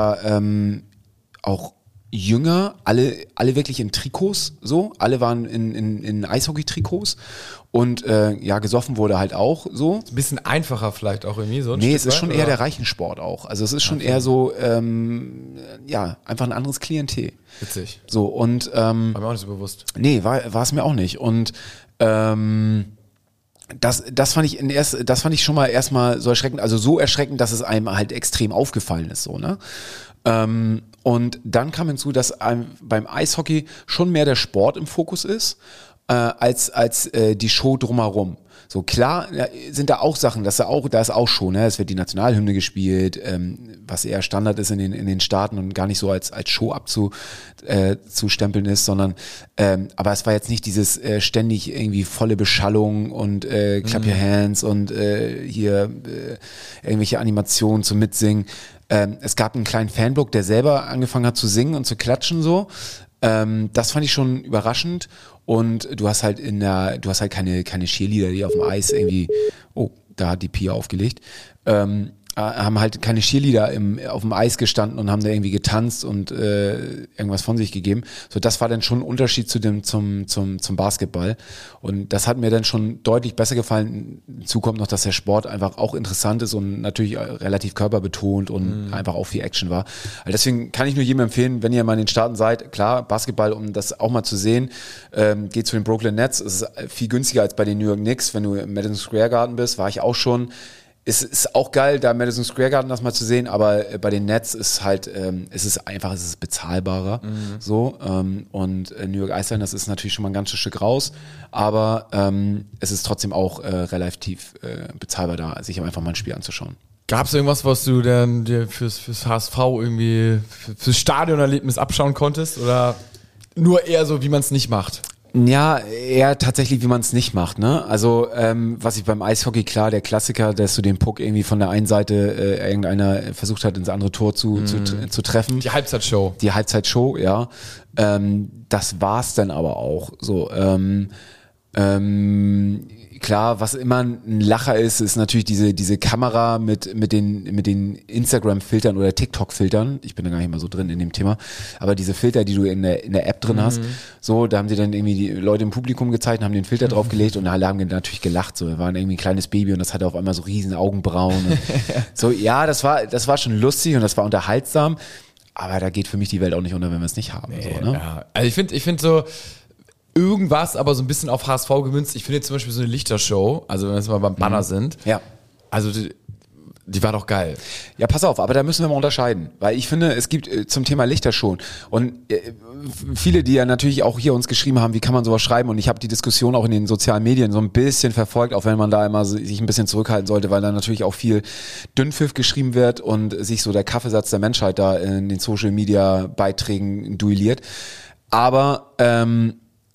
S1: auch jünger, alle wirklich in Trikots, so, alle waren in Eishockey-Trikots und gesoffen wurde halt auch so.
S2: Ein bisschen einfacher vielleicht auch irgendwie so.
S1: Nee, es ist schon eher der Reichensport auch. Also es ist schon eher so, einfach ein anderes Klientel.
S2: Witzig.
S1: So und
S2: war mir auch nicht so bewusst.
S1: Nee, war es mir auch nicht. Und das fand ich schon mal erstmal so erschreckend, also so erschreckend, dass es einem halt extrem aufgefallen ist, so, ne? Und dann kam hinzu, dass beim Eishockey schon mehr der Sport im Fokus ist, als die Show drumherum. So klar sind da auch Sachen, da ist auch Show, ne? Es wird die Nationalhymne gespielt, was eher Standard ist in den Staaten und gar nicht so als Show abzustempeln ist, sondern aber es war jetzt nicht dieses ständig irgendwie volle Beschallung und Clap Your Hands und hier irgendwelche Animationen zum Mitsingen. Es gab einen kleinen Fanblock, der selber angefangen hat zu singen und zu klatschen so. Das fand ich schon überraschend. Und du hast halt keine Cheerleader, die auf dem Eis irgendwie, da hat die Pia aufgelegt, haben halt keine Cheerleader auf dem Eis gestanden und haben da irgendwie getanzt und irgendwas von sich gegeben. So, das war dann schon ein Unterschied zum Basketball. Und das hat mir dann schon deutlich besser gefallen. Hinzu kommt noch, dass der Sport einfach auch interessant ist und natürlich relativ körperbetont und einfach auch viel Action war. Also deswegen kann ich nur jedem empfehlen, wenn ihr mal in den Staaten seid, klar, Basketball, um das auch mal zu sehen, geht zu den Brooklyn Nets. Es ist viel günstiger als bei den New York Knicks. Wenn du im Madison Square Garden bist, war ich auch schon. Es ist auch geil, da im Madison Square Garden das mal zu sehen, aber bei den Nets ist halt, es ist bezahlbarer. So, und New York Islanders ist natürlich schon mal ein ganzes Stück raus, aber es ist trotzdem auch relativ bezahlbar da, sich einfach mal ein Spiel anzuschauen.
S2: Gab es irgendwas, was du dann dir fürs HSV irgendwie, fürs Stadionerlebnis abschauen konntest? Oder nur eher so, wie man es nicht macht?
S1: Ja, eher tatsächlich, wie man es nicht macht, ne? Also, was ich beim Eishockey, klar, der Klassiker, dass du den Puck irgendwie von der einen Seite irgendeiner versucht hat, ins andere Tor zu treffen.
S2: Die Halbzeitshow.
S1: Die Halbzeitshow, ja. Das war's dann aber auch. So, klar, was immer ein Lacher ist natürlich diese Kamera mit den Instagram-Filtern oder TikTok-Filtern. Ich bin da gar nicht mal so drin in dem Thema. Aber diese Filter, die du in der App drin hast, so, da haben sie dann irgendwie die Leute im Publikum gezeigt und haben den Filter draufgelegt und alle haben natürlich gelacht. So, wir waren irgendwie ein kleines Baby und das hatte auf einmal so riesen Augenbrauen. Und so, ja, das war schon lustig und das war unterhaltsam. Aber da geht für mich die Welt auch nicht unter, wenn wir es nicht haben.
S2: Nee,
S1: so, ne?
S2: Ja. Also ich finde so, irgendwas aber so ein bisschen auf HSV gemünzt. Ich finde jetzt zum Beispiel so eine Lichtershow, also wenn wir jetzt mal beim Banner sind.
S1: Ja.
S2: Also die war doch geil.
S1: Ja, pass auf, aber da müssen wir mal unterscheiden, weil ich finde, es gibt zum Thema Lichtershow und viele, die ja natürlich auch hier uns geschrieben haben, wie kann man sowas schreiben, und ich habe die Diskussion auch in den sozialen Medien so ein bisschen verfolgt, auch wenn man da immer sich ein bisschen zurückhalten sollte, weil da natürlich auch viel Dünnpfiff geschrieben wird und sich so der Kaffeesatz der Menschheit da in den Social Media Beiträgen duelliert. Aber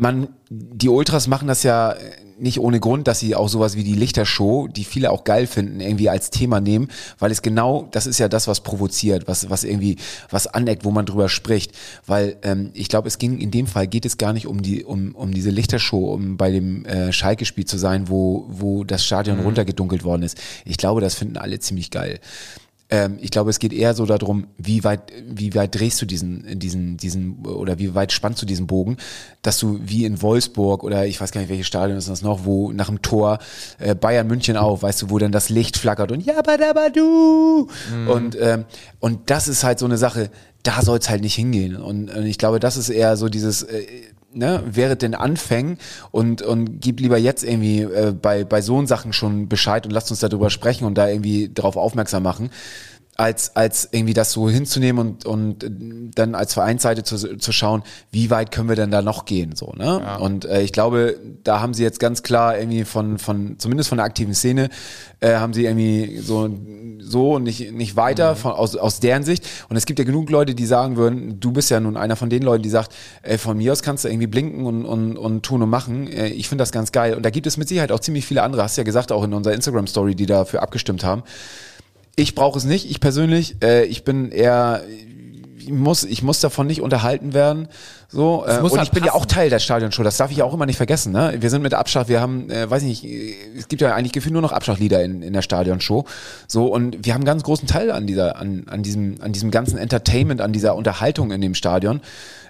S1: die Ultras machen das ja nicht ohne Grund, dass sie auch sowas wie die Lichtershow, die viele auch geil finden, irgendwie als Thema nehmen, weil es genau, das ist ja das, was provoziert, was irgendwie, was aneckt, wo man drüber spricht, weil ich glaube, in dem Fall geht es gar nicht um diese Lichtershow, um bei dem Schalke-Spiel zu sein, wo das Stadion runtergedunkelt worden ist. Ich glaube, das finden alle ziemlich geil. Ich glaube, es geht eher so darum, wie weit drehst du diesen oder wie weit spannst du diesen Bogen, dass du wie in Wolfsburg oder ich weiß gar nicht, welches Stadion ist das noch, wo nach dem Tor Bayern München auch, weißt du, wo dann das Licht flackert und Jabadabadu und das ist halt so eine Sache, da soll's halt nicht hingehen und ich glaube, das ist eher so dieses während den Anfängen und gib lieber jetzt irgendwie bei so Sachen schon Bescheid und lasst uns darüber sprechen und da irgendwie darauf aufmerksam machen, als irgendwie das so hinzunehmen und dann als Vereinsseite zu schauen, wie weit können wir denn da noch gehen, so, ne? Ja. Und ich glaube, da haben sie jetzt ganz klar irgendwie von zumindest von der aktiven Szene haben sie irgendwie so und nicht weiter aus deren Sicht. Und es gibt ja genug Leute, die sagen würden, du bist ja nun einer von den Leuten, die sagt, von mir aus kannst du irgendwie blinken und tun und machen. Ich finde das ganz geil. Und da gibt es mit Sicherheit auch ziemlich viele andere, hast du ja gesagt, auch in unserer Instagram-Story, die dafür abgestimmt haben. Ich brauche es nicht, ich persönlich. Ich bin eher, ich muss davon nicht unterhalten werden. So, und ich bin ja auch Teil der Stadionshow, das darf ich ja auch immer nicht vergessen. Ne? Wir sind mit Abschlag, wir haben, weiß nicht, es gibt ja eigentlich gefühlt nur noch Abschlaglieder in der Stadionshow. So, und wir haben einen ganz großen Teil an diesem ganzen Entertainment, an dieser Unterhaltung in dem Stadion.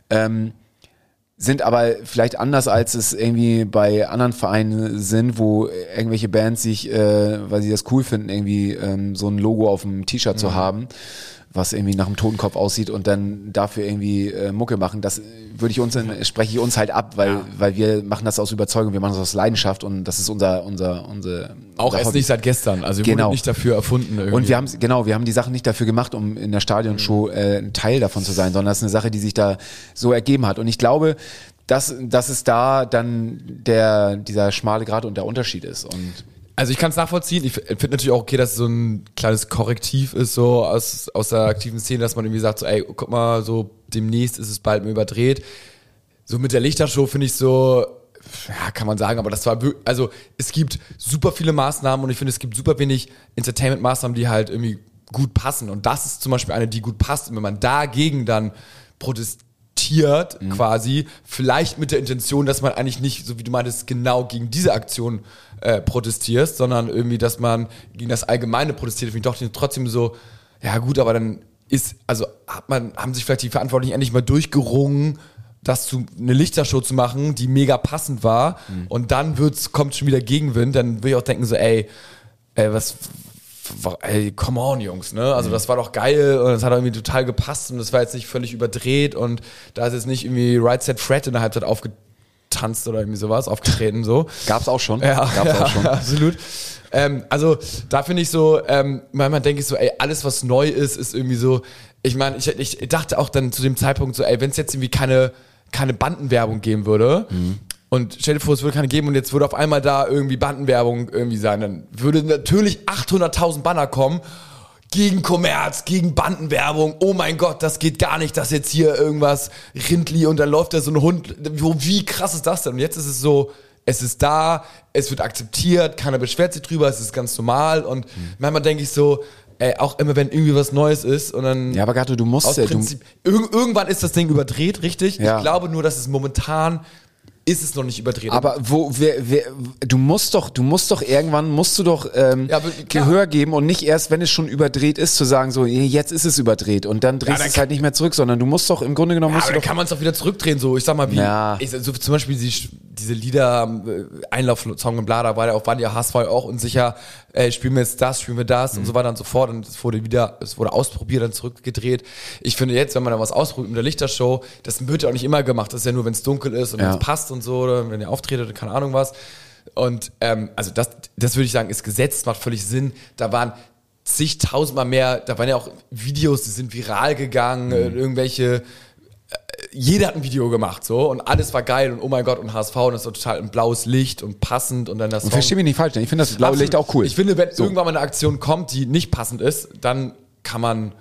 S1: Sind aber vielleicht anders, als es irgendwie bei anderen Vereinen sind, wo irgendwelche Bands sich, weil sie das cool finden, irgendwie so ein Logo auf dem T-Shirt zu haben, was irgendwie nach einem Totenkopf aussieht und dann dafür irgendwie Mucke machen. Das spreche ich uns halt ab, weil wir machen das aus Überzeugung, wir machen das aus Leidenschaft und das ist unser
S2: auch erst nicht seit gestern, also wir wurden nicht dafür erfunden irgendwie.
S1: Und wir haben die Sachen nicht dafür gemacht, um in der Stadionshow ein Teil davon zu sein, sondern das ist eine Sache, die sich da so ergeben hat. Und ich glaube, dass es da dann dieser schmale Grat und der Unterschied ist. Und
S2: also ich kann es nachvollziehen. Ich finde natürlich auch okay, dass es so ein kleines Korrektiv ist, so aus der aktiven Szene, dass man irgendwie sagt, so, ey, guck mal, so demnächst ist es bald mal überdreht. So mit der Lichtershow finde ich so, ja, kann man sagen, aber das war wirklich, also es gibt super viele Maßnahmen und ich finde, es gibt super wenig Entertainment-Maßnahmen, die halt irgendwie gut passen. Und das ist zum Beispiel eine, die gut passt. Und wenn man dagegen dann protestiert, quasi, vielleicht mit der Intention, dass man eigentlich nicht, so wie du meintest, genau gegen diese Aktion protestierst, sondern irgendwie, dass man gegen das Allgemeine protestiert, finde ich doch trotzdem so, ja gut, aber dann haben sich vielleicht die Verantwortlichen endlich mal durchgerungen, eine Lichtershow zu machen, die mega passend war und dann kommt schon wieder Gegenwind, dann würde ich auch denken so, ey, come on, Jungs, ne? Also das war doch geil und das hat irgendwie total gepasst und das war jetzt nicht völlig überdreht und da ist jetzt nicht irgendwie Right Set Fred in der Halbzeit aufgetanzt oder irgendwie sowas, aufgetreten so.
S1: Gab's auch schon.
S2: Gab's auch schon. Absolut. Also da finde ich so, manchmal denke ich so, ey, alles was neu ist irgendwie so, ich meine, ich dachte auch dann zu dem Zeitpunkt so, ey, wenn es jetzt irgendwie keine Bandenwerbung geben würde, und stell dir vor, es würde keine geben und jetzt würde auf einmal da irgendwie Bandenwerbung irgendwie sein, dann würde natürlich 800.000 Banner kommen gegen Kommerz, gegen Bandenwerbung. Oh mein Gott, das geht gar nicht, dass jetzt hier irgendwas Rindli und dann läuft da so ein Hund. Wie krass ist das denn? Und jetzt ist es so, es ist da, es wird akzeptiert, keiner beschwert sich drüber, es ist ganz normal und manchmal denke ich so, ey, auch immer wenn irgendwie was Neues ist und dann...
S1: Ja, aber Gato, du musst...
S2: Irgendwann ist das Ding überdreht, richtig?
S1: Ja.
S2: Ich glaube nur, dass es momentan... ist es noch nicht überdreht.
S1: Aber du musst doch irgendwann Gehör geben und nicht erst, wenn es schon überdreht ist, zu sagen so, jetzt ist es überdreht und dann drehst du es halt nicht mehr zurück, sondern du musst doch im Grunde genommen...
S2: dann kann man es doch wieder zurückdrehen, so, ich sag mal, so zum Beispiel diese Lieder, Einlaufsong und bla, da waren die HSV auch unsicher, spielen wir jetzt das, spielen wir das und so weiter und so fort und es wurde ausprobiert, dann zurückgedreht. Ich finde jetzt, wenn man da was ausprobiert mit der Lichtershow, das wird ja auch nicht immer gemacht, das ist ja nur, wenn es dunkel ist und wenn es passt und so, oder wenn ihr auftretet oder keine Ahnung was. Und also das würde ich sagen, ist gesetzt, macht völlig Sinn. Da waren zigtausendmal mehr, da waren ja auch Videos, die sind viral gegangen, irgendwelche, jeder hat ein Video gemacht so und alles war geil und oh mein Gott und HSV und das war total ein blaues Licht und passend und dann das Song.
S1: Versteh mich nicht falsch, ich finde das blaue Licht auch cool.
S2: Ich finde, wenn irgendwann mal eine Aktion kommt, die nicht passend ist, dann kann man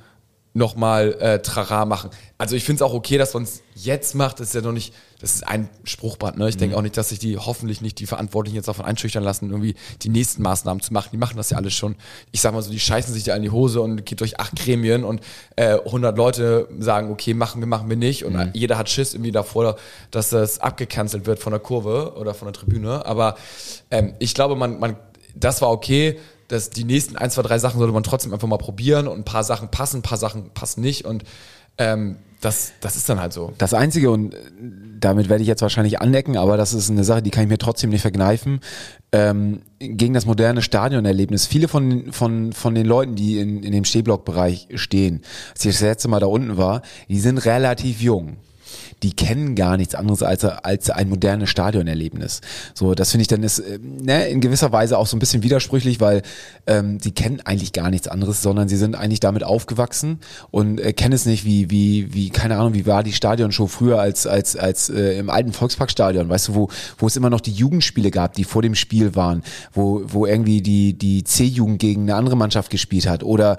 S2: nochmal Trara machen. Also ich finde es auch okay, dass man es jetzt macht. Das ist ja noch nicht, das ist ein Spruchband. Ne? Ich denke auch nicht, dass sich hoffentlich nicht die Verantwortlichen jetzt davon einschüchtern lassen, irgendwie die nächsten Maßnahmen zu machen. Die machen das ja alles schon. Ich sag mal so, die scheißen sich da in die Hose und geht durch 8 Gremien und 100 Leute sagen, okay, machen wir nicht. Und jeder hat Schiss irgendwie davor, dass das abgecancelt wird von der Kurve oder von der Tribüne. Aber ich glaube, das war okay. Dass die nächsten 1, 2, 3 Sachen sollte man trotzdem einfach mal probieren und ein paar Sachen passen nicht und das ist dann halt so.
S1: Das Einzige, und damit werde ich jetzt wahrscheinlich anecken, aber das ist eine Sache, die kann ich mir trotzdem nicht verkneifen, gegen das moderne Stadionerlebnis. Viele von den Leuten, die in dem Stehblockbereich stehen, als ich das letzte Mal da unten war, die sind relativ jung. Die kennen gar nichts anderes als ein modernes Stadionerlebnis. So, das finde ich dann ist in gewisser Weise auch so ein bisschen widersprüchlich, weil sie kennen eigentlich gar nichts anderes, sondern sie sind eigentlich damit aufgewachsen und kennen es nicht wie keine Ahnung, wie war die Stadionshow früher als im alten Volksparkstadion, weißt du, wo es immer noch die Jugendspiele gab, die vor dem Spiel waren, wo irgendwie die C-Jugend gegen eine andere Mannschaft gespielt hat oder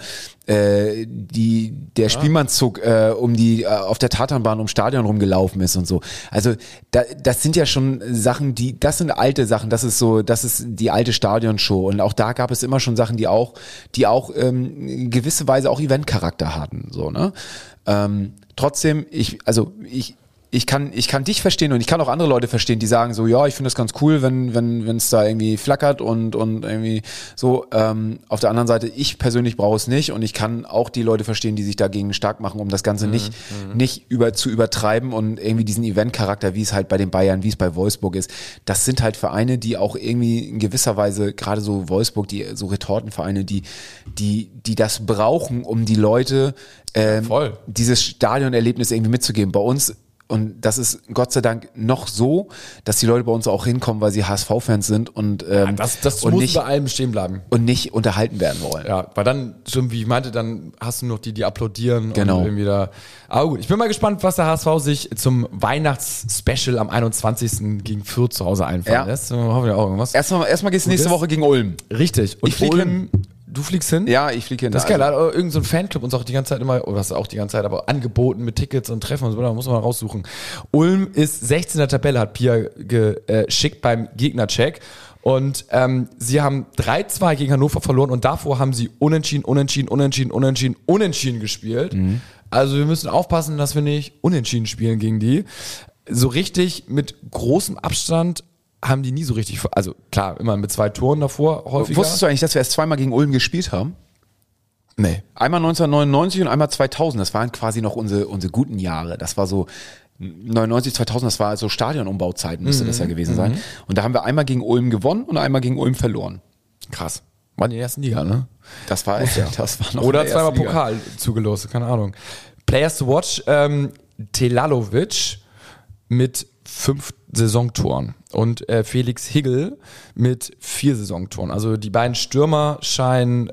S1: der Spielmannszug auf der Tatanbahn ums Stadion rumgelaufen ist und so. Also das sind ja schon Sachen, das sind alte Sachen, das ist die alte Stadionshow und auch da gab es immer schon Sachen, die auch in gewisse Weise auch Eventcharakter hatten, so, ne? Trotzdem, ich kann dich verstehen und ich kann auch andere Leute verstehen, die sagen so, ja, ich finde das ganz cool, wenn es da irgendwie flackert und irgendwie so. Auf der anderen Seite, ich persönlich brauche es nicht und ich kann auch die Leute verstehen, die sich dagegen stark machen, um das Ganze nicht zu übertreiben und irgendwie diesen Eventcharakter, wie es halt bei den Bayern, wie es bei Wolfsburg ist. Das sind halt Vereine, die auch irgendwie in gewisser Weise, gerade so Wolfsburg, so Retortenvereine, die das brauchen, um die Leute dieses Stadionerlebnis irgendwie mitzugeben. Bei uns. Und das ist Gott sei Dank noch so, dass die Leute bei uns auch hinkommen, weil sie HSV-Fans sind und
S2: das
S1: und
S2: muss
S1: nicht,
S2: bei allem stehen bleiben.
S1: Und nicht unterhalten werden wollen.
S2: Ja, weil dann, schon wie ich meinte, dann hast du noch die applaudieren
S1: genau.
S2: Und irgendwie da. Aber gut, ich bin mal gespannt, was der HSV sich zum Weihnachtsspecial am 21. gegen Fürth zu Hause einfallen lässt. Hoffen wir auch irgendwas.
S1: Erstmal geht's nächste Woche gegen Ulm.
S2: Richtig. Und
S1: ich fliege hin.
S2: Du fliegst hin?
S1: Ja, ich fliege hin.
S2: Das ist geil. Da hat irgend so ein Fanclub uns auch die ganze Zeit immer, oder das auch die ganze Zeit, aber angeboten mit Tickets und Treffen und so, da muss man mal raussuchen. Ulm ist 16. Tabelle, hat Pia geschickt beim Gegnercheck. Und sie haben 3-2 gegen Hannover verloren und davor haben sie unentschieden gespielt. Mhm. Also wir müssen aufpassen, dass wir nicht unentschieden spielen gegen die. So richtig mit großem Abstand haben die nie so richtig, also klar, immer mit 2 Toren davor häufiger.
S1: Wusstest du eigentlich, dass wir erst zweimal gegen Ulm gespielt haben?
S2: Nee.
S1: Einmal 1999 und einmal 2000, das waren quasi noch unsere guten Jahre. Das war so 99, 2000, das war also Stadionumbauzeiten, müsste das ja gewesen sein. Und da haben wir einmal gegen Ulm gewonnen und einmal gegen Ulm verloren.
S2: Krass. War in der ersten Liga, ne?
S1: Das war noch
S2: oder zweimal Pokal zugelost, keine Ahnung. Players to watch, Telalovic mit 5 Saisontoren und Felix Higl mit 4 Saisontoren. Also die beiden Stürmer scheinen,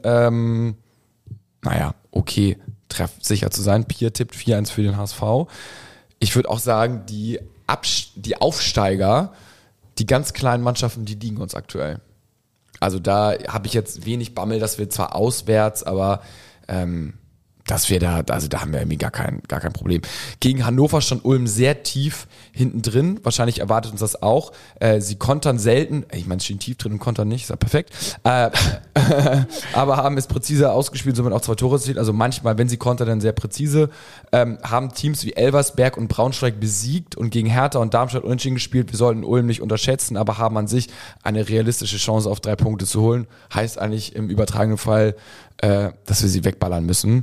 S2: okay, treffsicher zu sein. Pia tippt 4-1 für den HSV. Ich würde auch sagen, die Aufsteiger, die ganz kleinen Mannschaften, die liegen uns aktuell. Also da habe ich jetzt wenig Bammel, dass wir zwar auswärts, aber dass wir da haben wir irgendwie gar kein Problem. Gegen Hannover stand Ulm sehr tief hinten drin. Wahrscheinlich erwartet uns das auch. Sie kontern selten. Ich meine, es stehen tief drin und kontern nicht. Ist ja perfekt. Aber haben es präzise ausgespielt, somit auch 2 Tore erzielt. Also manchmal, wenn sie kontern, dann sehr präzise. Haben Teams wie Elversberg und Braunschweig besiegt und gegen Hertha und Darmstadt unentschieden gespielt. Wir sollten Ulm nicht unterschätzen, aber haben an sich eine realistische Chance auf 3 Punkte zu holen. Heißt eigentlich im übertragenen Fall, dass wir sie wegballern müssen.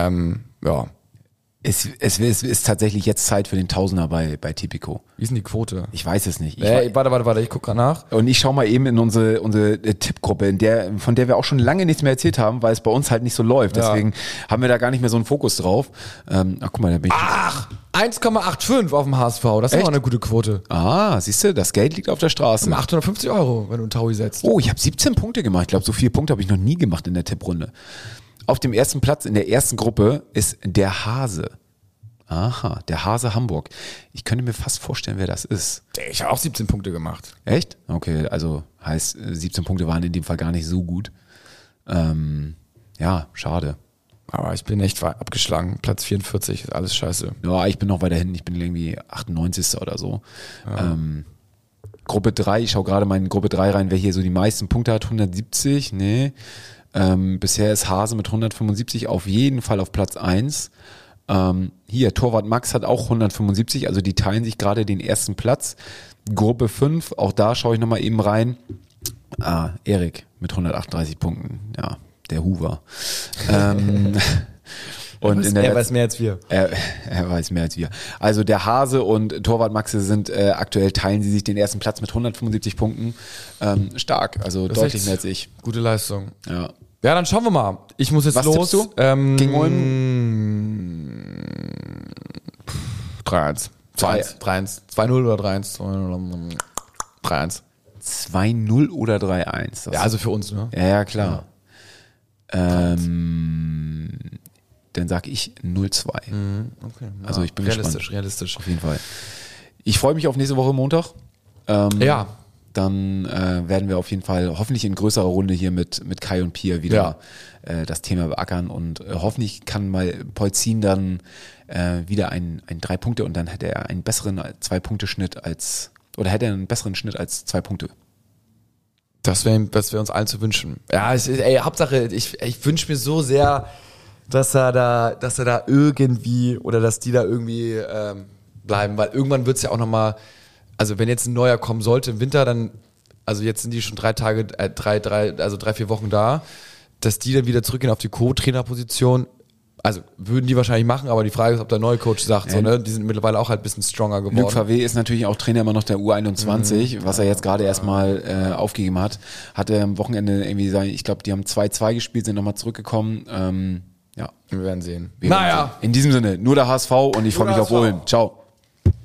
S1: Es ist tatsächlich jetzt Zeit für den Tausender bei Tipico.
S2: Wie ist denn die Quote?
S1: Ich weiß es nicht.
S2: Warte, ich gucke gerade nach.
S1: Und ich schaue mal eben in unsere Tippgruppe, von der wir auch schon lange nichts mehr erzählt haben, weil es bei uns halt nicht so läuft. Deswegen haben wir da gar nicht mehr so einen Fokus drauf. Guck mal, da bin ich.
S2: 1,85 auf dem HSV, das ist auch eine gute Quote.
S1: Ah, siehst du, das Geld liegt auf der Straße.
S2: 850 €, wenn du einen Taui setzt.
S1: Oh, ich habe 17 Punkte gemacht. Ich glaube, so viele Punkte habe ich noch nie gemacht in der Tipprunde. Auf dem ersten Platz in der ersten Gruppe ist der Hase. Aha, der Hase Hamburg. Ich könnte mir fast vorstellen, wer das ist.
S2: Ich habe auch 17 Punkte gemacht.
S1: Echt? Okay, also heißt 17 Punkte waren in dem Fall gar nicht so gut. Ja, schade.
S2: Aber ich bin echt abgeschlagen. Platz 44 ist alles scheiße.
S1: Ja, ich bin noch weiter hinten. Ich bin irgendwie 98. oder so. Ja. Gruppe 3, ich schaue gerade mal in Gruppe 3 rein, wer hier so die meisten Punkte hat. 170, nee. Bisher ist Hase mit 175 auf jeden Fall auf Platz 1. Hier, Torwart Max hat auch 175, also die teilen sich gerade den ersten Platz. Gruppe 5, auch da schaue ich nochmal eben rein. Erik mit 138 Punkten, ja, der Hoover. Und
S2: er weiß mehr als wir.
S1: Er weiß mehr als wir. Also der Hase und Torwart Maxe sind aktuell, teilen sie sich den ersten Platz mit 175 Punkten. Stark, also das deutlich mehr als ich.
S2: Gute Leistung.
S1: Ja.
S2: Ja, dann schauen wir mal. Ich muss jetzt
S1: was
S2: los.
S1: Tippst du? Gegen Ulm?
S2: 3-1. 2-1. 2-0 oder 3-1? 3-1.
S1: 2-0 oder 3-1?
S2: Ja, also für uns, ne?
S1: Ja, klar. Ja. Dann sag ich 0-2.
S2: Okay. Ja,
S1: also ich bin gespannt.
S2: Realistisch.
S1: Auf jeden Fall. Ich freue mich auf nächste Woche Montag.
S2: Ja.
S1: Dann werden wir auf jeden Fall hoffentlich in größerer Runde hier mit Kai und Pia wieder das Thema beackern und hoffentlich kann mal Polzin dann wieder ein 3 Punkte und dann hätte er einen besseren 2-Punkte-Schnitt hätte er einen besseren Schnitt als 2 Punkte.
S2: Das wäre uns allen zu wünschen. Ja, Hauptsache, ich wünsche mir so sehr, dass er da irgendwie oder dass die da irgendwie bleiben, weil irgendwann wird es ja auch nochmal, also wenn jetzt ein neuer kommen sollte im Winter, dann, also jetzt sind die schon 3-4 Wochen da, dass die dann wieder zurückgehen auf die Co-Trainer-Position. Also würden die wahrscheinlich machen, aber die Frage ist, ob der neue Coach sagt, so, ne? Die sind mittlerweile auch halt ein bisschen stronger geworden.
S1: Luc Favre ist natürlich auch Trainer immer noch der U21, was er jetzt gerade erstmal aufgegeben hat. Hat er am Wochenende irgendwie ich glaube, die haben 2-2 gespielt, sind nochmal zurückgekommen. Ja.
S2: Wir werden sehen.
S1: In diesem Sinne, nur der HSV und ich freue mich auf Ulm. Ciao.